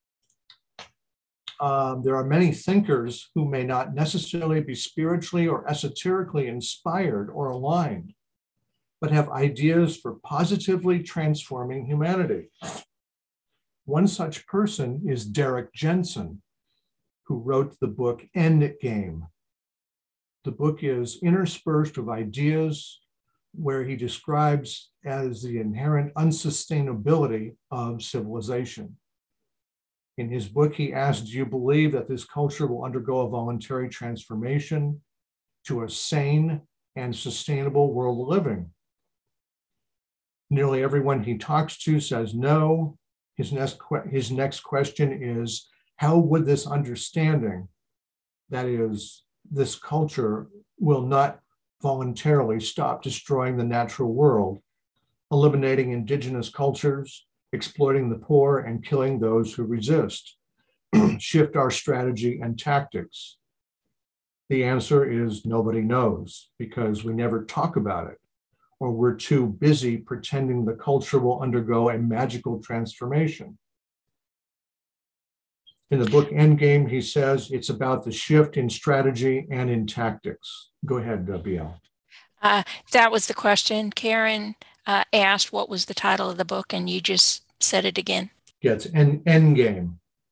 There are many thinkers who may not necessarily be spiritually or esoterically inspired or aligned, but have ideas for positively transforming humanity. One such person is Derek Jensen, who wrote the book Endgame. The book is interspersed with ideas where he describes as the inherent unsustainability of civilization. In his book, he asks, do you believe that this culture will undergo a voluntary transformation to a sane and sustainable world of living? Nearly everyone he talks to says no. His next question is, how would this understanding, that is, this culture, will not voluntarily stop destroying the natural world, eliminating indigenous cultures, exploiting the poor, and killing those who resist, shift our strategy and tactics? The answer is nobody knows, because we never talk about it, or we're too busy pretending the culture will undergo a magical transformation. In the book Endgame, he says it's about the shift in strategy and in tactics. Go ahead, BL. That was the question. Karen asked what was the title of the book, and you just said it again. Yeah, it's Endgame.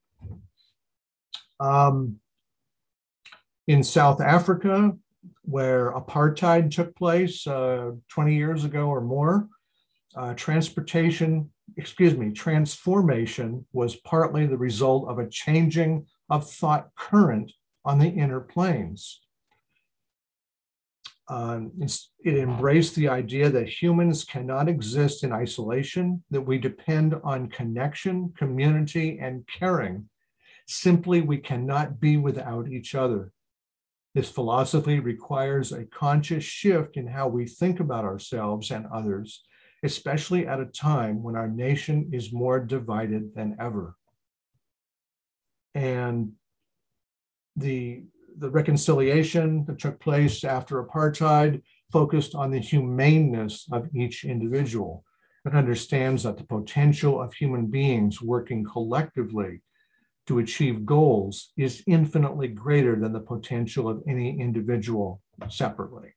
In South Africa, where apartheid took place 20 years ago or more, transformation was partly the result of a changing of thought current on the inner planes. It embraced the idea that humans cannot exist in isolation, that we depend on connection, community, and caring. Simply, we cannot be without each other. This philosophy requires a conscious shift in how we think about ourselves and others, especially at a time when our nation is more divided than ever. And the reconciliation that took place after apartheid focused on the humaneness of each individual. It understands that the potential of human beings working collectively to achieve goals is infinitely greater than the potential of any individual separately.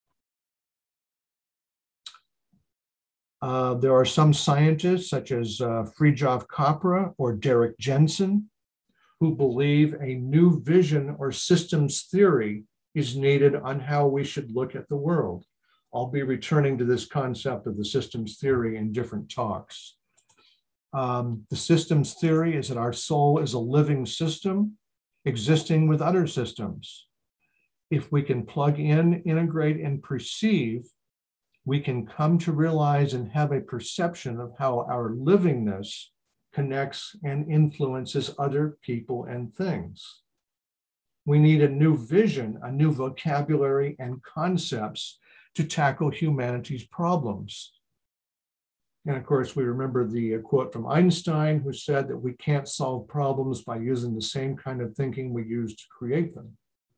There are some scientists, such as Fritjof Capra or Derek Jensen, who believe a new vision or systems theory is needed on how we should look at the world. I'll be returning to this concept of the systems theory in different talks. The systems theory is that our soul is a living system existing with other systems. If we can plug in, integrate, and perceive, we can come to realize and have a perception of how our livingness connects and influences other people and things. We need a new vision, a new vocabulary and concepts to tackle humanity's problems. And of course, we remember the quote from Einstein, who said that we can't solve problems by using the same kind of thinking we use to create them.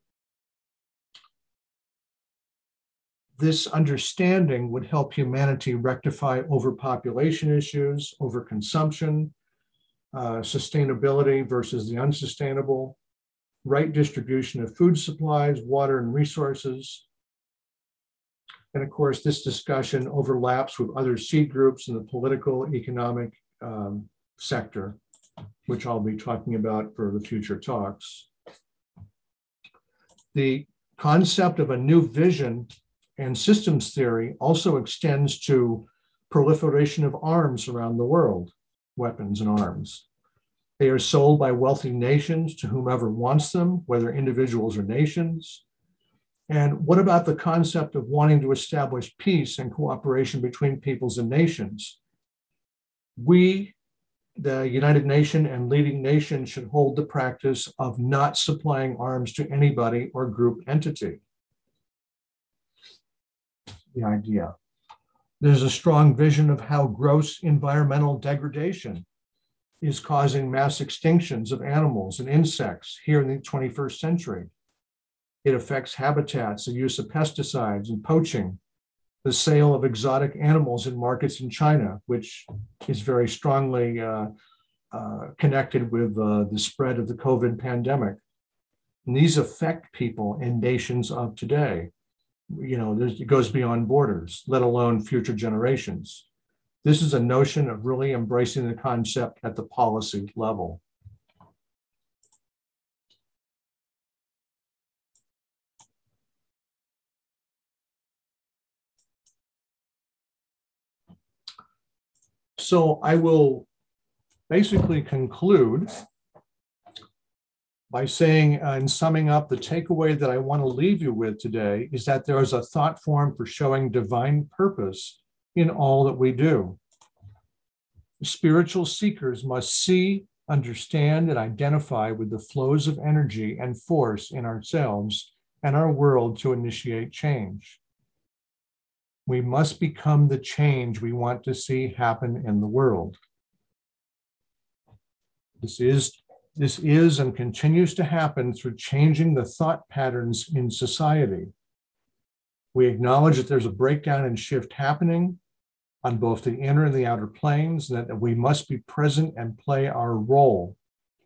This understanding would help humanity rectify overpopulation issues, overconsumption, sustainability versus the unsustainable, right distribution of food supplies, water, and resources. And of course, this discussion overlaps with other seed groups in the political, economic sector, which I'll be talking about for the future talks. The concept of a new vision and systems theory also extends to proliferation of arms around the world, weapons and arms. They are sold by wealthy nations to whomever wants them, whether individuals or nations. And what about the concept of wanting to establish peace and cooperation between peoples and nations? We, the United Nations and leading nations, should hold the practice of not supplying arms to anybody or group entity. The idea. There's a strong vision of how gross environmental degradation is causing mass extinctions of animals and insects here in the 21st century. It affects habitats, the use of pesticides and poaching, the sale of exotic animals in markets in China, which is very strongly connected with the spread of the COVID pandemic. And these affect people and nations of today. You know, it goes beyond borders, let alone future generations. This is a notion of really embracing the concept at the policy level. So I will basically conclude by saying, and summing up, the takeaway that I want to leave you with today is that there is a thought form for showing divine purpose in all that we do. Spiritual seekers must see, understand, and identify with the flows of energy and force in ourselves and our world to initiate change. We must become the change we want to see happen in the world. This is and continues to happen through changing the thought patterns in society. We acknowledge that there's a breakdown and shift happening on both the inner and the outer planes, and that we must be present and play our role.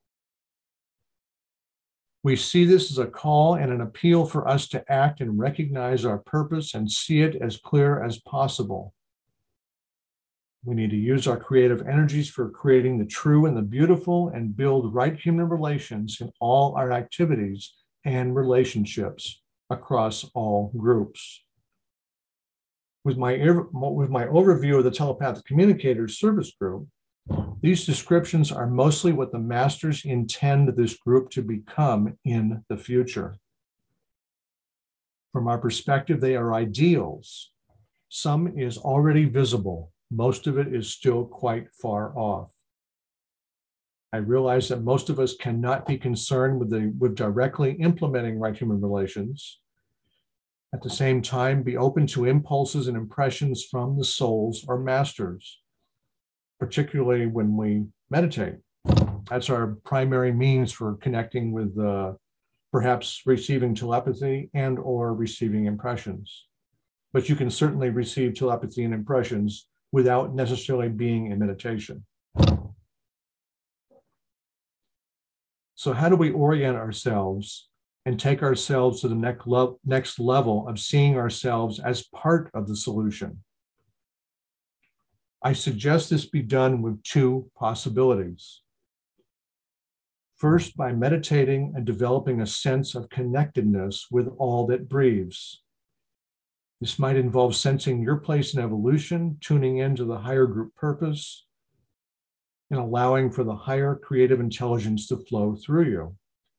We see this as a call and an appeal for us to act and recognize our purpose and see it as clear as possible. We need to use our creative energies for creating the true and the beautiful and build right human relations in all our activities and relationships across all groups. With my overview of the Telepathic Communicators Service Group, these descriptions are mostly what the masters intend this group to become in the future. From our perspective, they are ideals. Some is already visible. Most of it is still quite far off. I realize that most of us cannot be concerned with directly implementing right human relations. At the same time, be open to impulses and impressions from the souls or masters, particularly when we meditate. That's our primary means for connecting with perhaps receiving telepathy and or receiving impressions. But you can certainly receive telepathy and impressions without necessarily being in meditation. So how do we orient ourselves and take ourselves to the next level of seeing ourselves as part of the solution? I suggest this be done with two possibilities. First, by meditating and developing a sense of connectedness with all that breathes. This might involve sensing your place in evolution, tuning into the higher group purpose, and allowing for the higher creative intelligence to flow through you.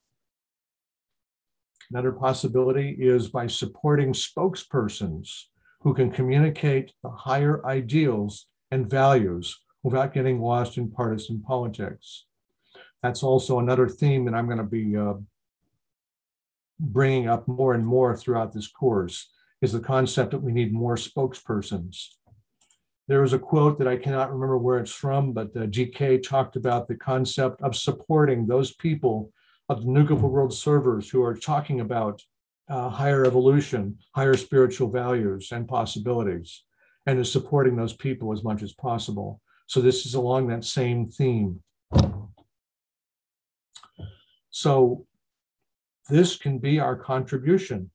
Another possibility is by supporting spokespersons who can communicate the higher ideals and values without getting lost in partisan politics. That's also another theme that I'm going to be bringing up more and more throughout this course, is the concept that we need more spokespersons. There was a quote that I cannot remember where it's from, but GK talked about the concept of supporting those people of the Nuka World servers who are talking about higher evolution, higher spiritual values and possibilities, and is supporting those people as much as possible. So this is along that same theme. So this can be our contribution.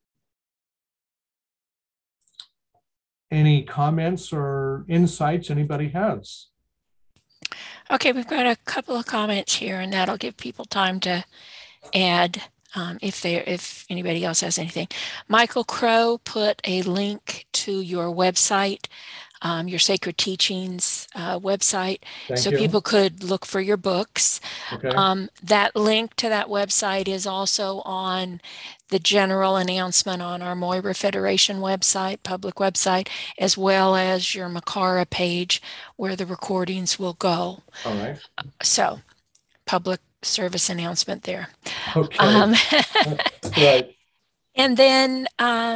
Any comments or insights anybody has? Okay, we've got a couple of comments here, and that'll give people time to add if anybody else has anything. Michael Crow put a link to your website, your Sacred Teachings website, so people could look for your books. Okay. That link to that website is also on the general announcement on our Moira Federation website, public website, as well as your Makara page where the recordings will go. All right. So, public service announcement there. Okay. Right. And then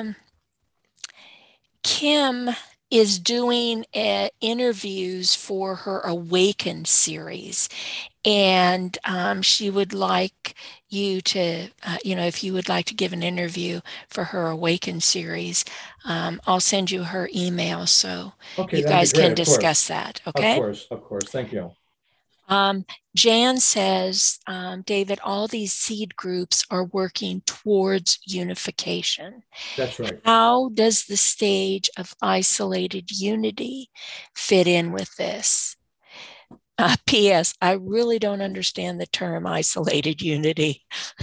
Kim is doing interviews for her Awaken series. And she would like you to, if you would like to give an interview for her Awaken series, I'll send you her email so you guys can discuss that. Okay. Of course. Thank you. Jan says, David, all these seed groups are working towards unification. That's right. How does the stage of isolated unity fit in with this? P.S. I really don't understand the term isolated unity.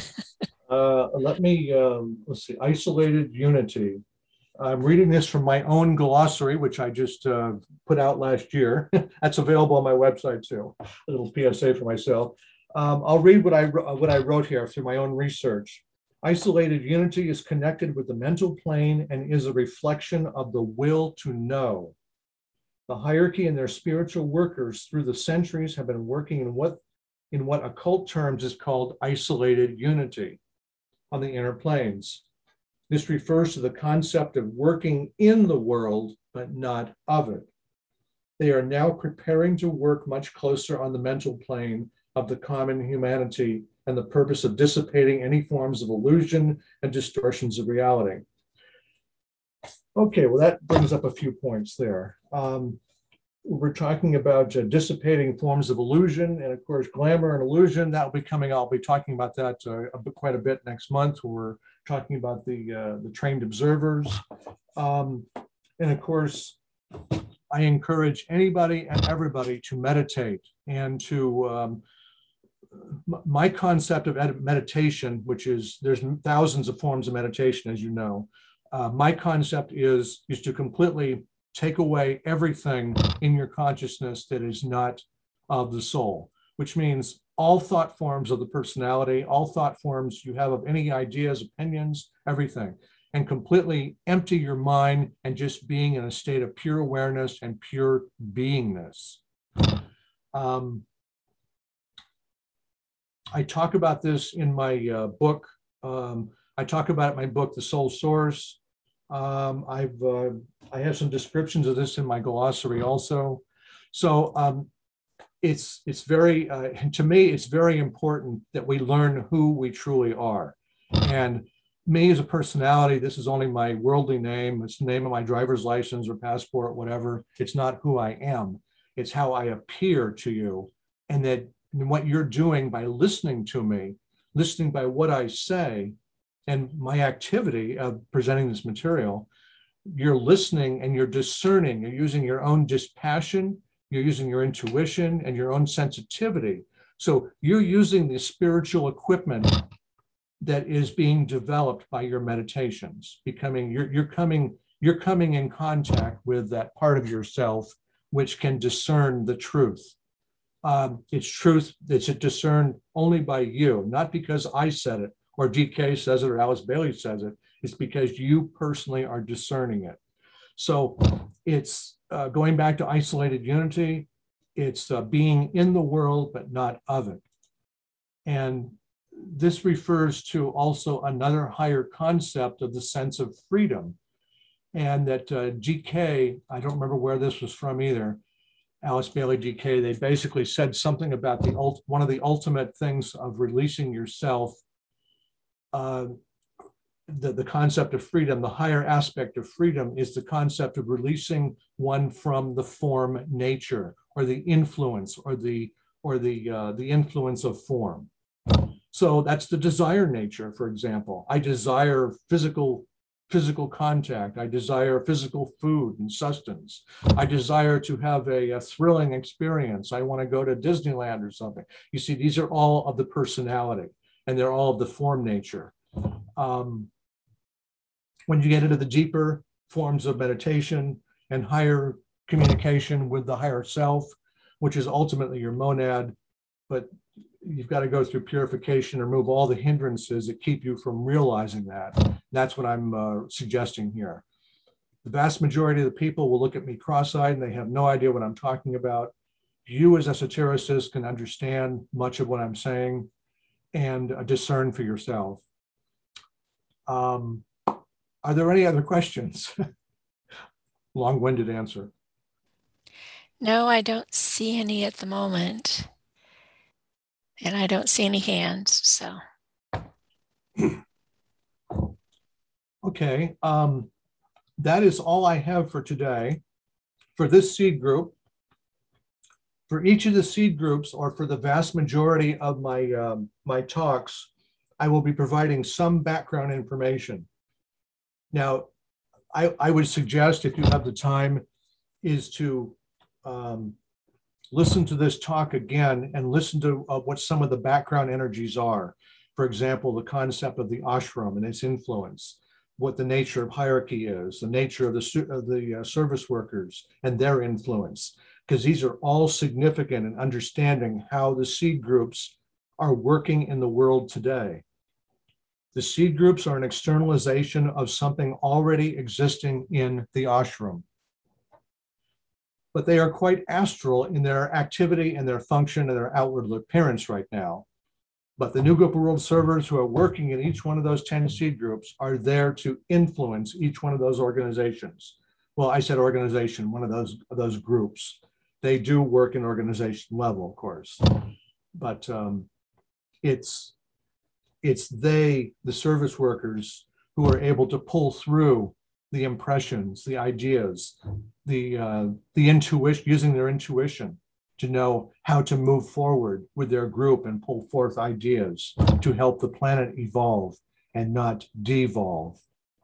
Let's see, isolated unity. I'm reading this from my own glossary, which I just put out last year. That's available on my website too. A little PSA for myself. I'll read what I wrote here through my own research. Isolated unity is connected with the mental plane and is a reflection of the will to know. The hierarchy and their spiritual workers through the centuries have been working in what occult terms is called isolated unity on the inner planes. This refers to the concept of working in the world, but not of it. They are now preparing to work much closer on the mental plane of the common humanity and the purpose of dissipating any forms of illusion and distortions of reality. Okay, well, that brings up a few points there. We're talking about dissipating forms of illusion, and of course, glamour and illusion. That will be coming. I'll be talking about that quite a bit next month. We're talking about the trained observers, and of course, I encourage anybody and everybody to meditate and to. My concept of meditation, which is there's thousands of forms of meditation, as you know. My concept is to completely take away everything in your consciousness that is not of the soul, which means all thought forms of the personality, all thought forms you have of any ideas, opinions, everything. and completely empty your mind and just being in a state of pure awareness and pure beingness. I talk about this in my book. I talk about it in my book, The Soul Source. I have some descriptions of this in my glossary also. So it's very, to me, it's very important that we learn who we truly are. And me as a personality, this is only my worldly name. It's the name of my driver's license or passport, whatever. It's not who I am. It's how I appear to you. And that what you're doing by listening to me, listening by what I say, and my activity of presenting this material, you're listening and you're discerning. You're using your own dispassion, you're using your intuition and your own sensitivity. So you're using the spiritual equipment that is being developed by your meditations, you're coming in contact with that part of yourself which can discern the truth. It's truth that's discerned only by you, not because I said it, or DK says it, or Alice Bailey says it. It's because you personally are discerning it. So it's going back to isolated unity. It's being in the world, but not of it. And this refers to also another higher concept of the sense of freedom. And that GK, I don't remember where this was from either, Alice Bailey, GK, they basically said something about one of the ultimate things of releasing yourself, the concept of freedom, the higher aspect of freedom is the concept of releasing one from the form nature, or the influence, or the influence of form. So that's the desire nature, for example. I desire physical contact. I desire physical food and sustenance. I desire to have a thrilling experience. I want to go to Disneyland or something. You see, these are all of the personality, and they're all of the form nature. When you get into the deeper forms of meditation and higher communication with the higher self, which is ultimately your monad, but you've got to go through purification and remove all the hindrances that keep you from realizing that. That's what I'm suggesting here. The vast majority of the people will look at me cross-eyed and they have no idea what I'm talking about. You as esotericists can understand much of what I'm saying and discern for yourself. Are there any other questions? Long-winded answer. No, I don't see any at the moment. And I don't see any hands, so. Okay, that is all I have for today. For this seed group, for each of the seed groups, or for the vast majority of my, my talks, I will be providing some background information. Now, I would suggest, if you have the time, is to listen to this talk again and listen to what some of the background energies are. For example, the concept of the ashram and its influence, what the nature of hierarchy is, the nature of the service workers and their influence, because these are all significant in understanding how the seed groups are working in the world today. The seed groups are an externalization of something already existing in the ashram. But they are quite astral in their activity and their function and their outward appearance right now. But the New Group of World Servers who are working in each one of those 10 seed groups are there to influence each one of those organizations. Well, I said organization, one of those groups. They do work in organization level, of course. But it's they, the service workers, who are able to pull through the impressions, the ideas, the intuition, using their intuition to know how to move forward with their group and pull forth ideas to help the planet evolve and not devolve.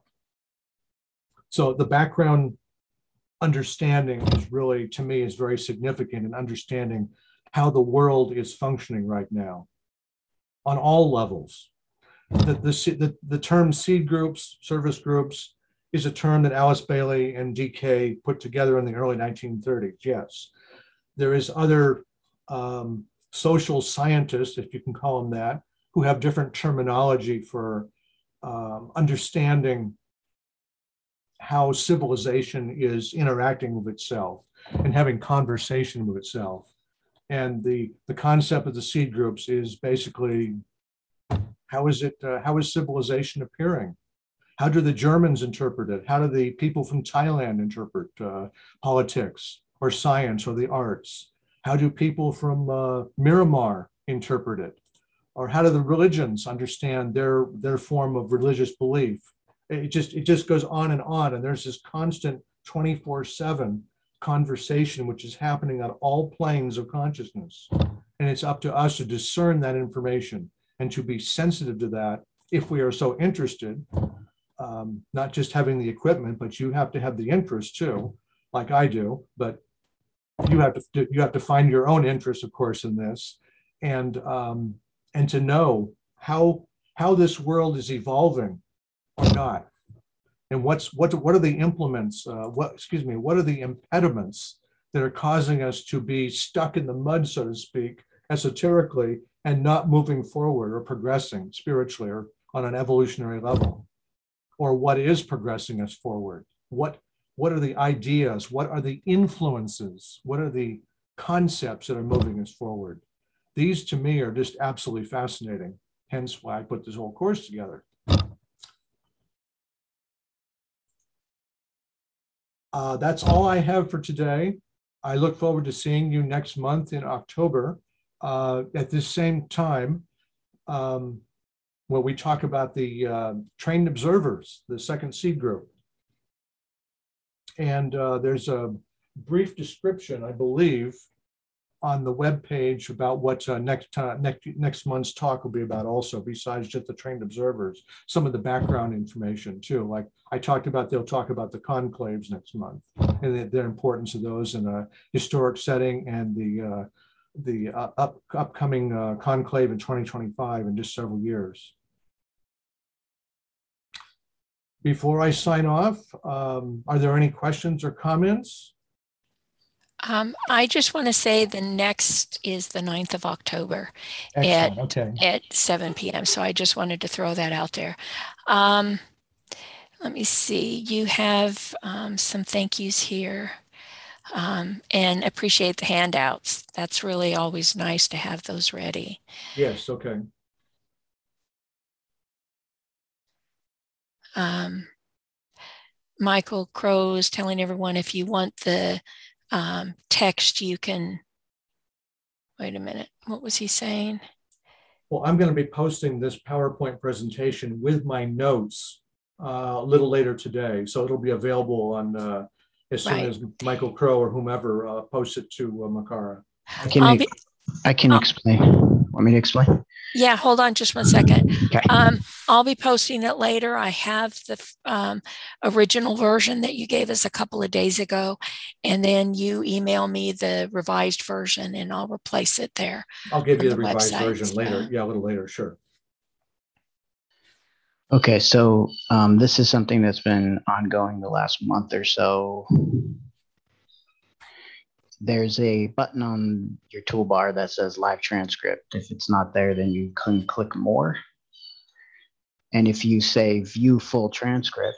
So the background understanding is really, to me, is very significant in understanding how the world is functioning right now on all levels. The term seed groups, service groups, is a term that Alice Bailey and DK put together in the early 1930s, yes. There is other social scientists, if you can call them that, who have different terminology for understanding how civilization is interacting with itself and having conversation with itself. And the concept of the seed groups is basically, how is civilization appearing? How do the Germans interpret it? How do the people from Thailand interpret politics or science or the arts? How do people from Myanmar interpret it? Or how do the religions understand their form of religious belief? It just goes on, and there's this constant 24/7 conversation which is happening on all planes of consciousness. And it's up to us to discern that information and to be sensitive to that if we are so interested. Not just having the equipment, but you have to have the interest too, like I do. But you have to find your own interest, of course, in this, and to know how this world is evolving or not, and what are the implements? What are the impediments that are causing us to be stuck in the mud, so to speak, esoterically, and not moving forward or progressing spiritually or on an evolutionary level? Or what is progressing us forward? What are the ideas? What are the influences? What are the concepts that are moving us forward? These to me are just absolutely fascinating. Hence why I put this whole course together. That's all I have for today. I look forward to seeing you next month in October at this same time. Where we talk about the trained observers, the second seed group. And there's a brief description, I believe, on the webpage about what next month's talk will be about also, besides just the trained observers, some of the background information too. Like I talked about, they'll talk about the conclaves next month and their importance of those in a historic setting, and the upcoming conclave in 2025 in just several years. Before I sign off, are there any questions or comments? I just want to say the next is the 9th of October at 7 p.m. So I just wanted to throw that out there. Let me see. You have some thank yous here, and appreciate the handouts. That's really always nice to have those ready. Yes, okay. Michael Crow is telling everyone, if you want the text, you can, wait a minute, what was he saying? Well, I'm going to be posting this PowerPoint presentation with my notes a little later today. So it'll be available on as soon as Michael Crow or whomever posts it to Makara. I can explain. Want me to explain? Yeah, hold on just 1 second. Okay. I'll be posting it later. I have the original version that you gave us a couple of days ago, and then you email me the revised version and I'll replace it there. I'll give you the revised version later. Yeah, a little later, sure. Okay, so this is something that's been ongoing the last month or so. There's a button on your toolbar that says live transcript. If it's not there, then you can click more. And if you say view full transcript,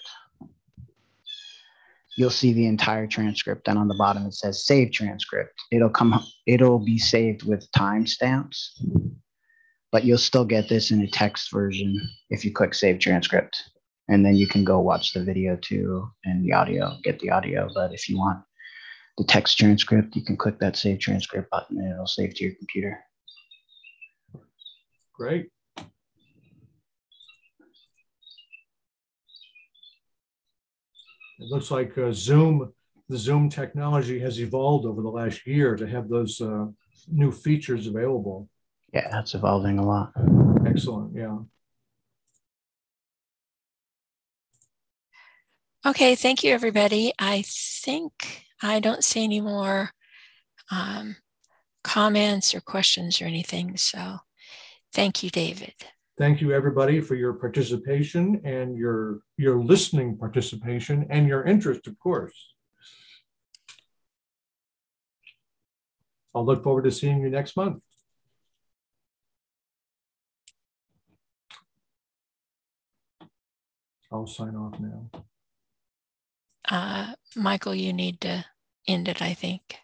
you'll see the entire transcript. And on the bottom, it says save transcript. It'll be saved with timestamps, but you'll still get this in a text version if you click save transcript. And then you can go watch the video too and the audio, get the audio. But if you want the text transcript, you can click that save transcript button and it'll save to your computer. Great. It looks like the Zoom technology has evolved over the last year to have those new features available. Yeah, it's evolving a lot. Excellent, yeah. Okay, thank you, everybody. I think I don't see any more comments or questions or anything. So thank you, David. Thank you, everybody, for your participation and your listening participation and your interest, of course. I'll look forward to seeing you next month. I'll sign off now. Michael, you need to end it, I think.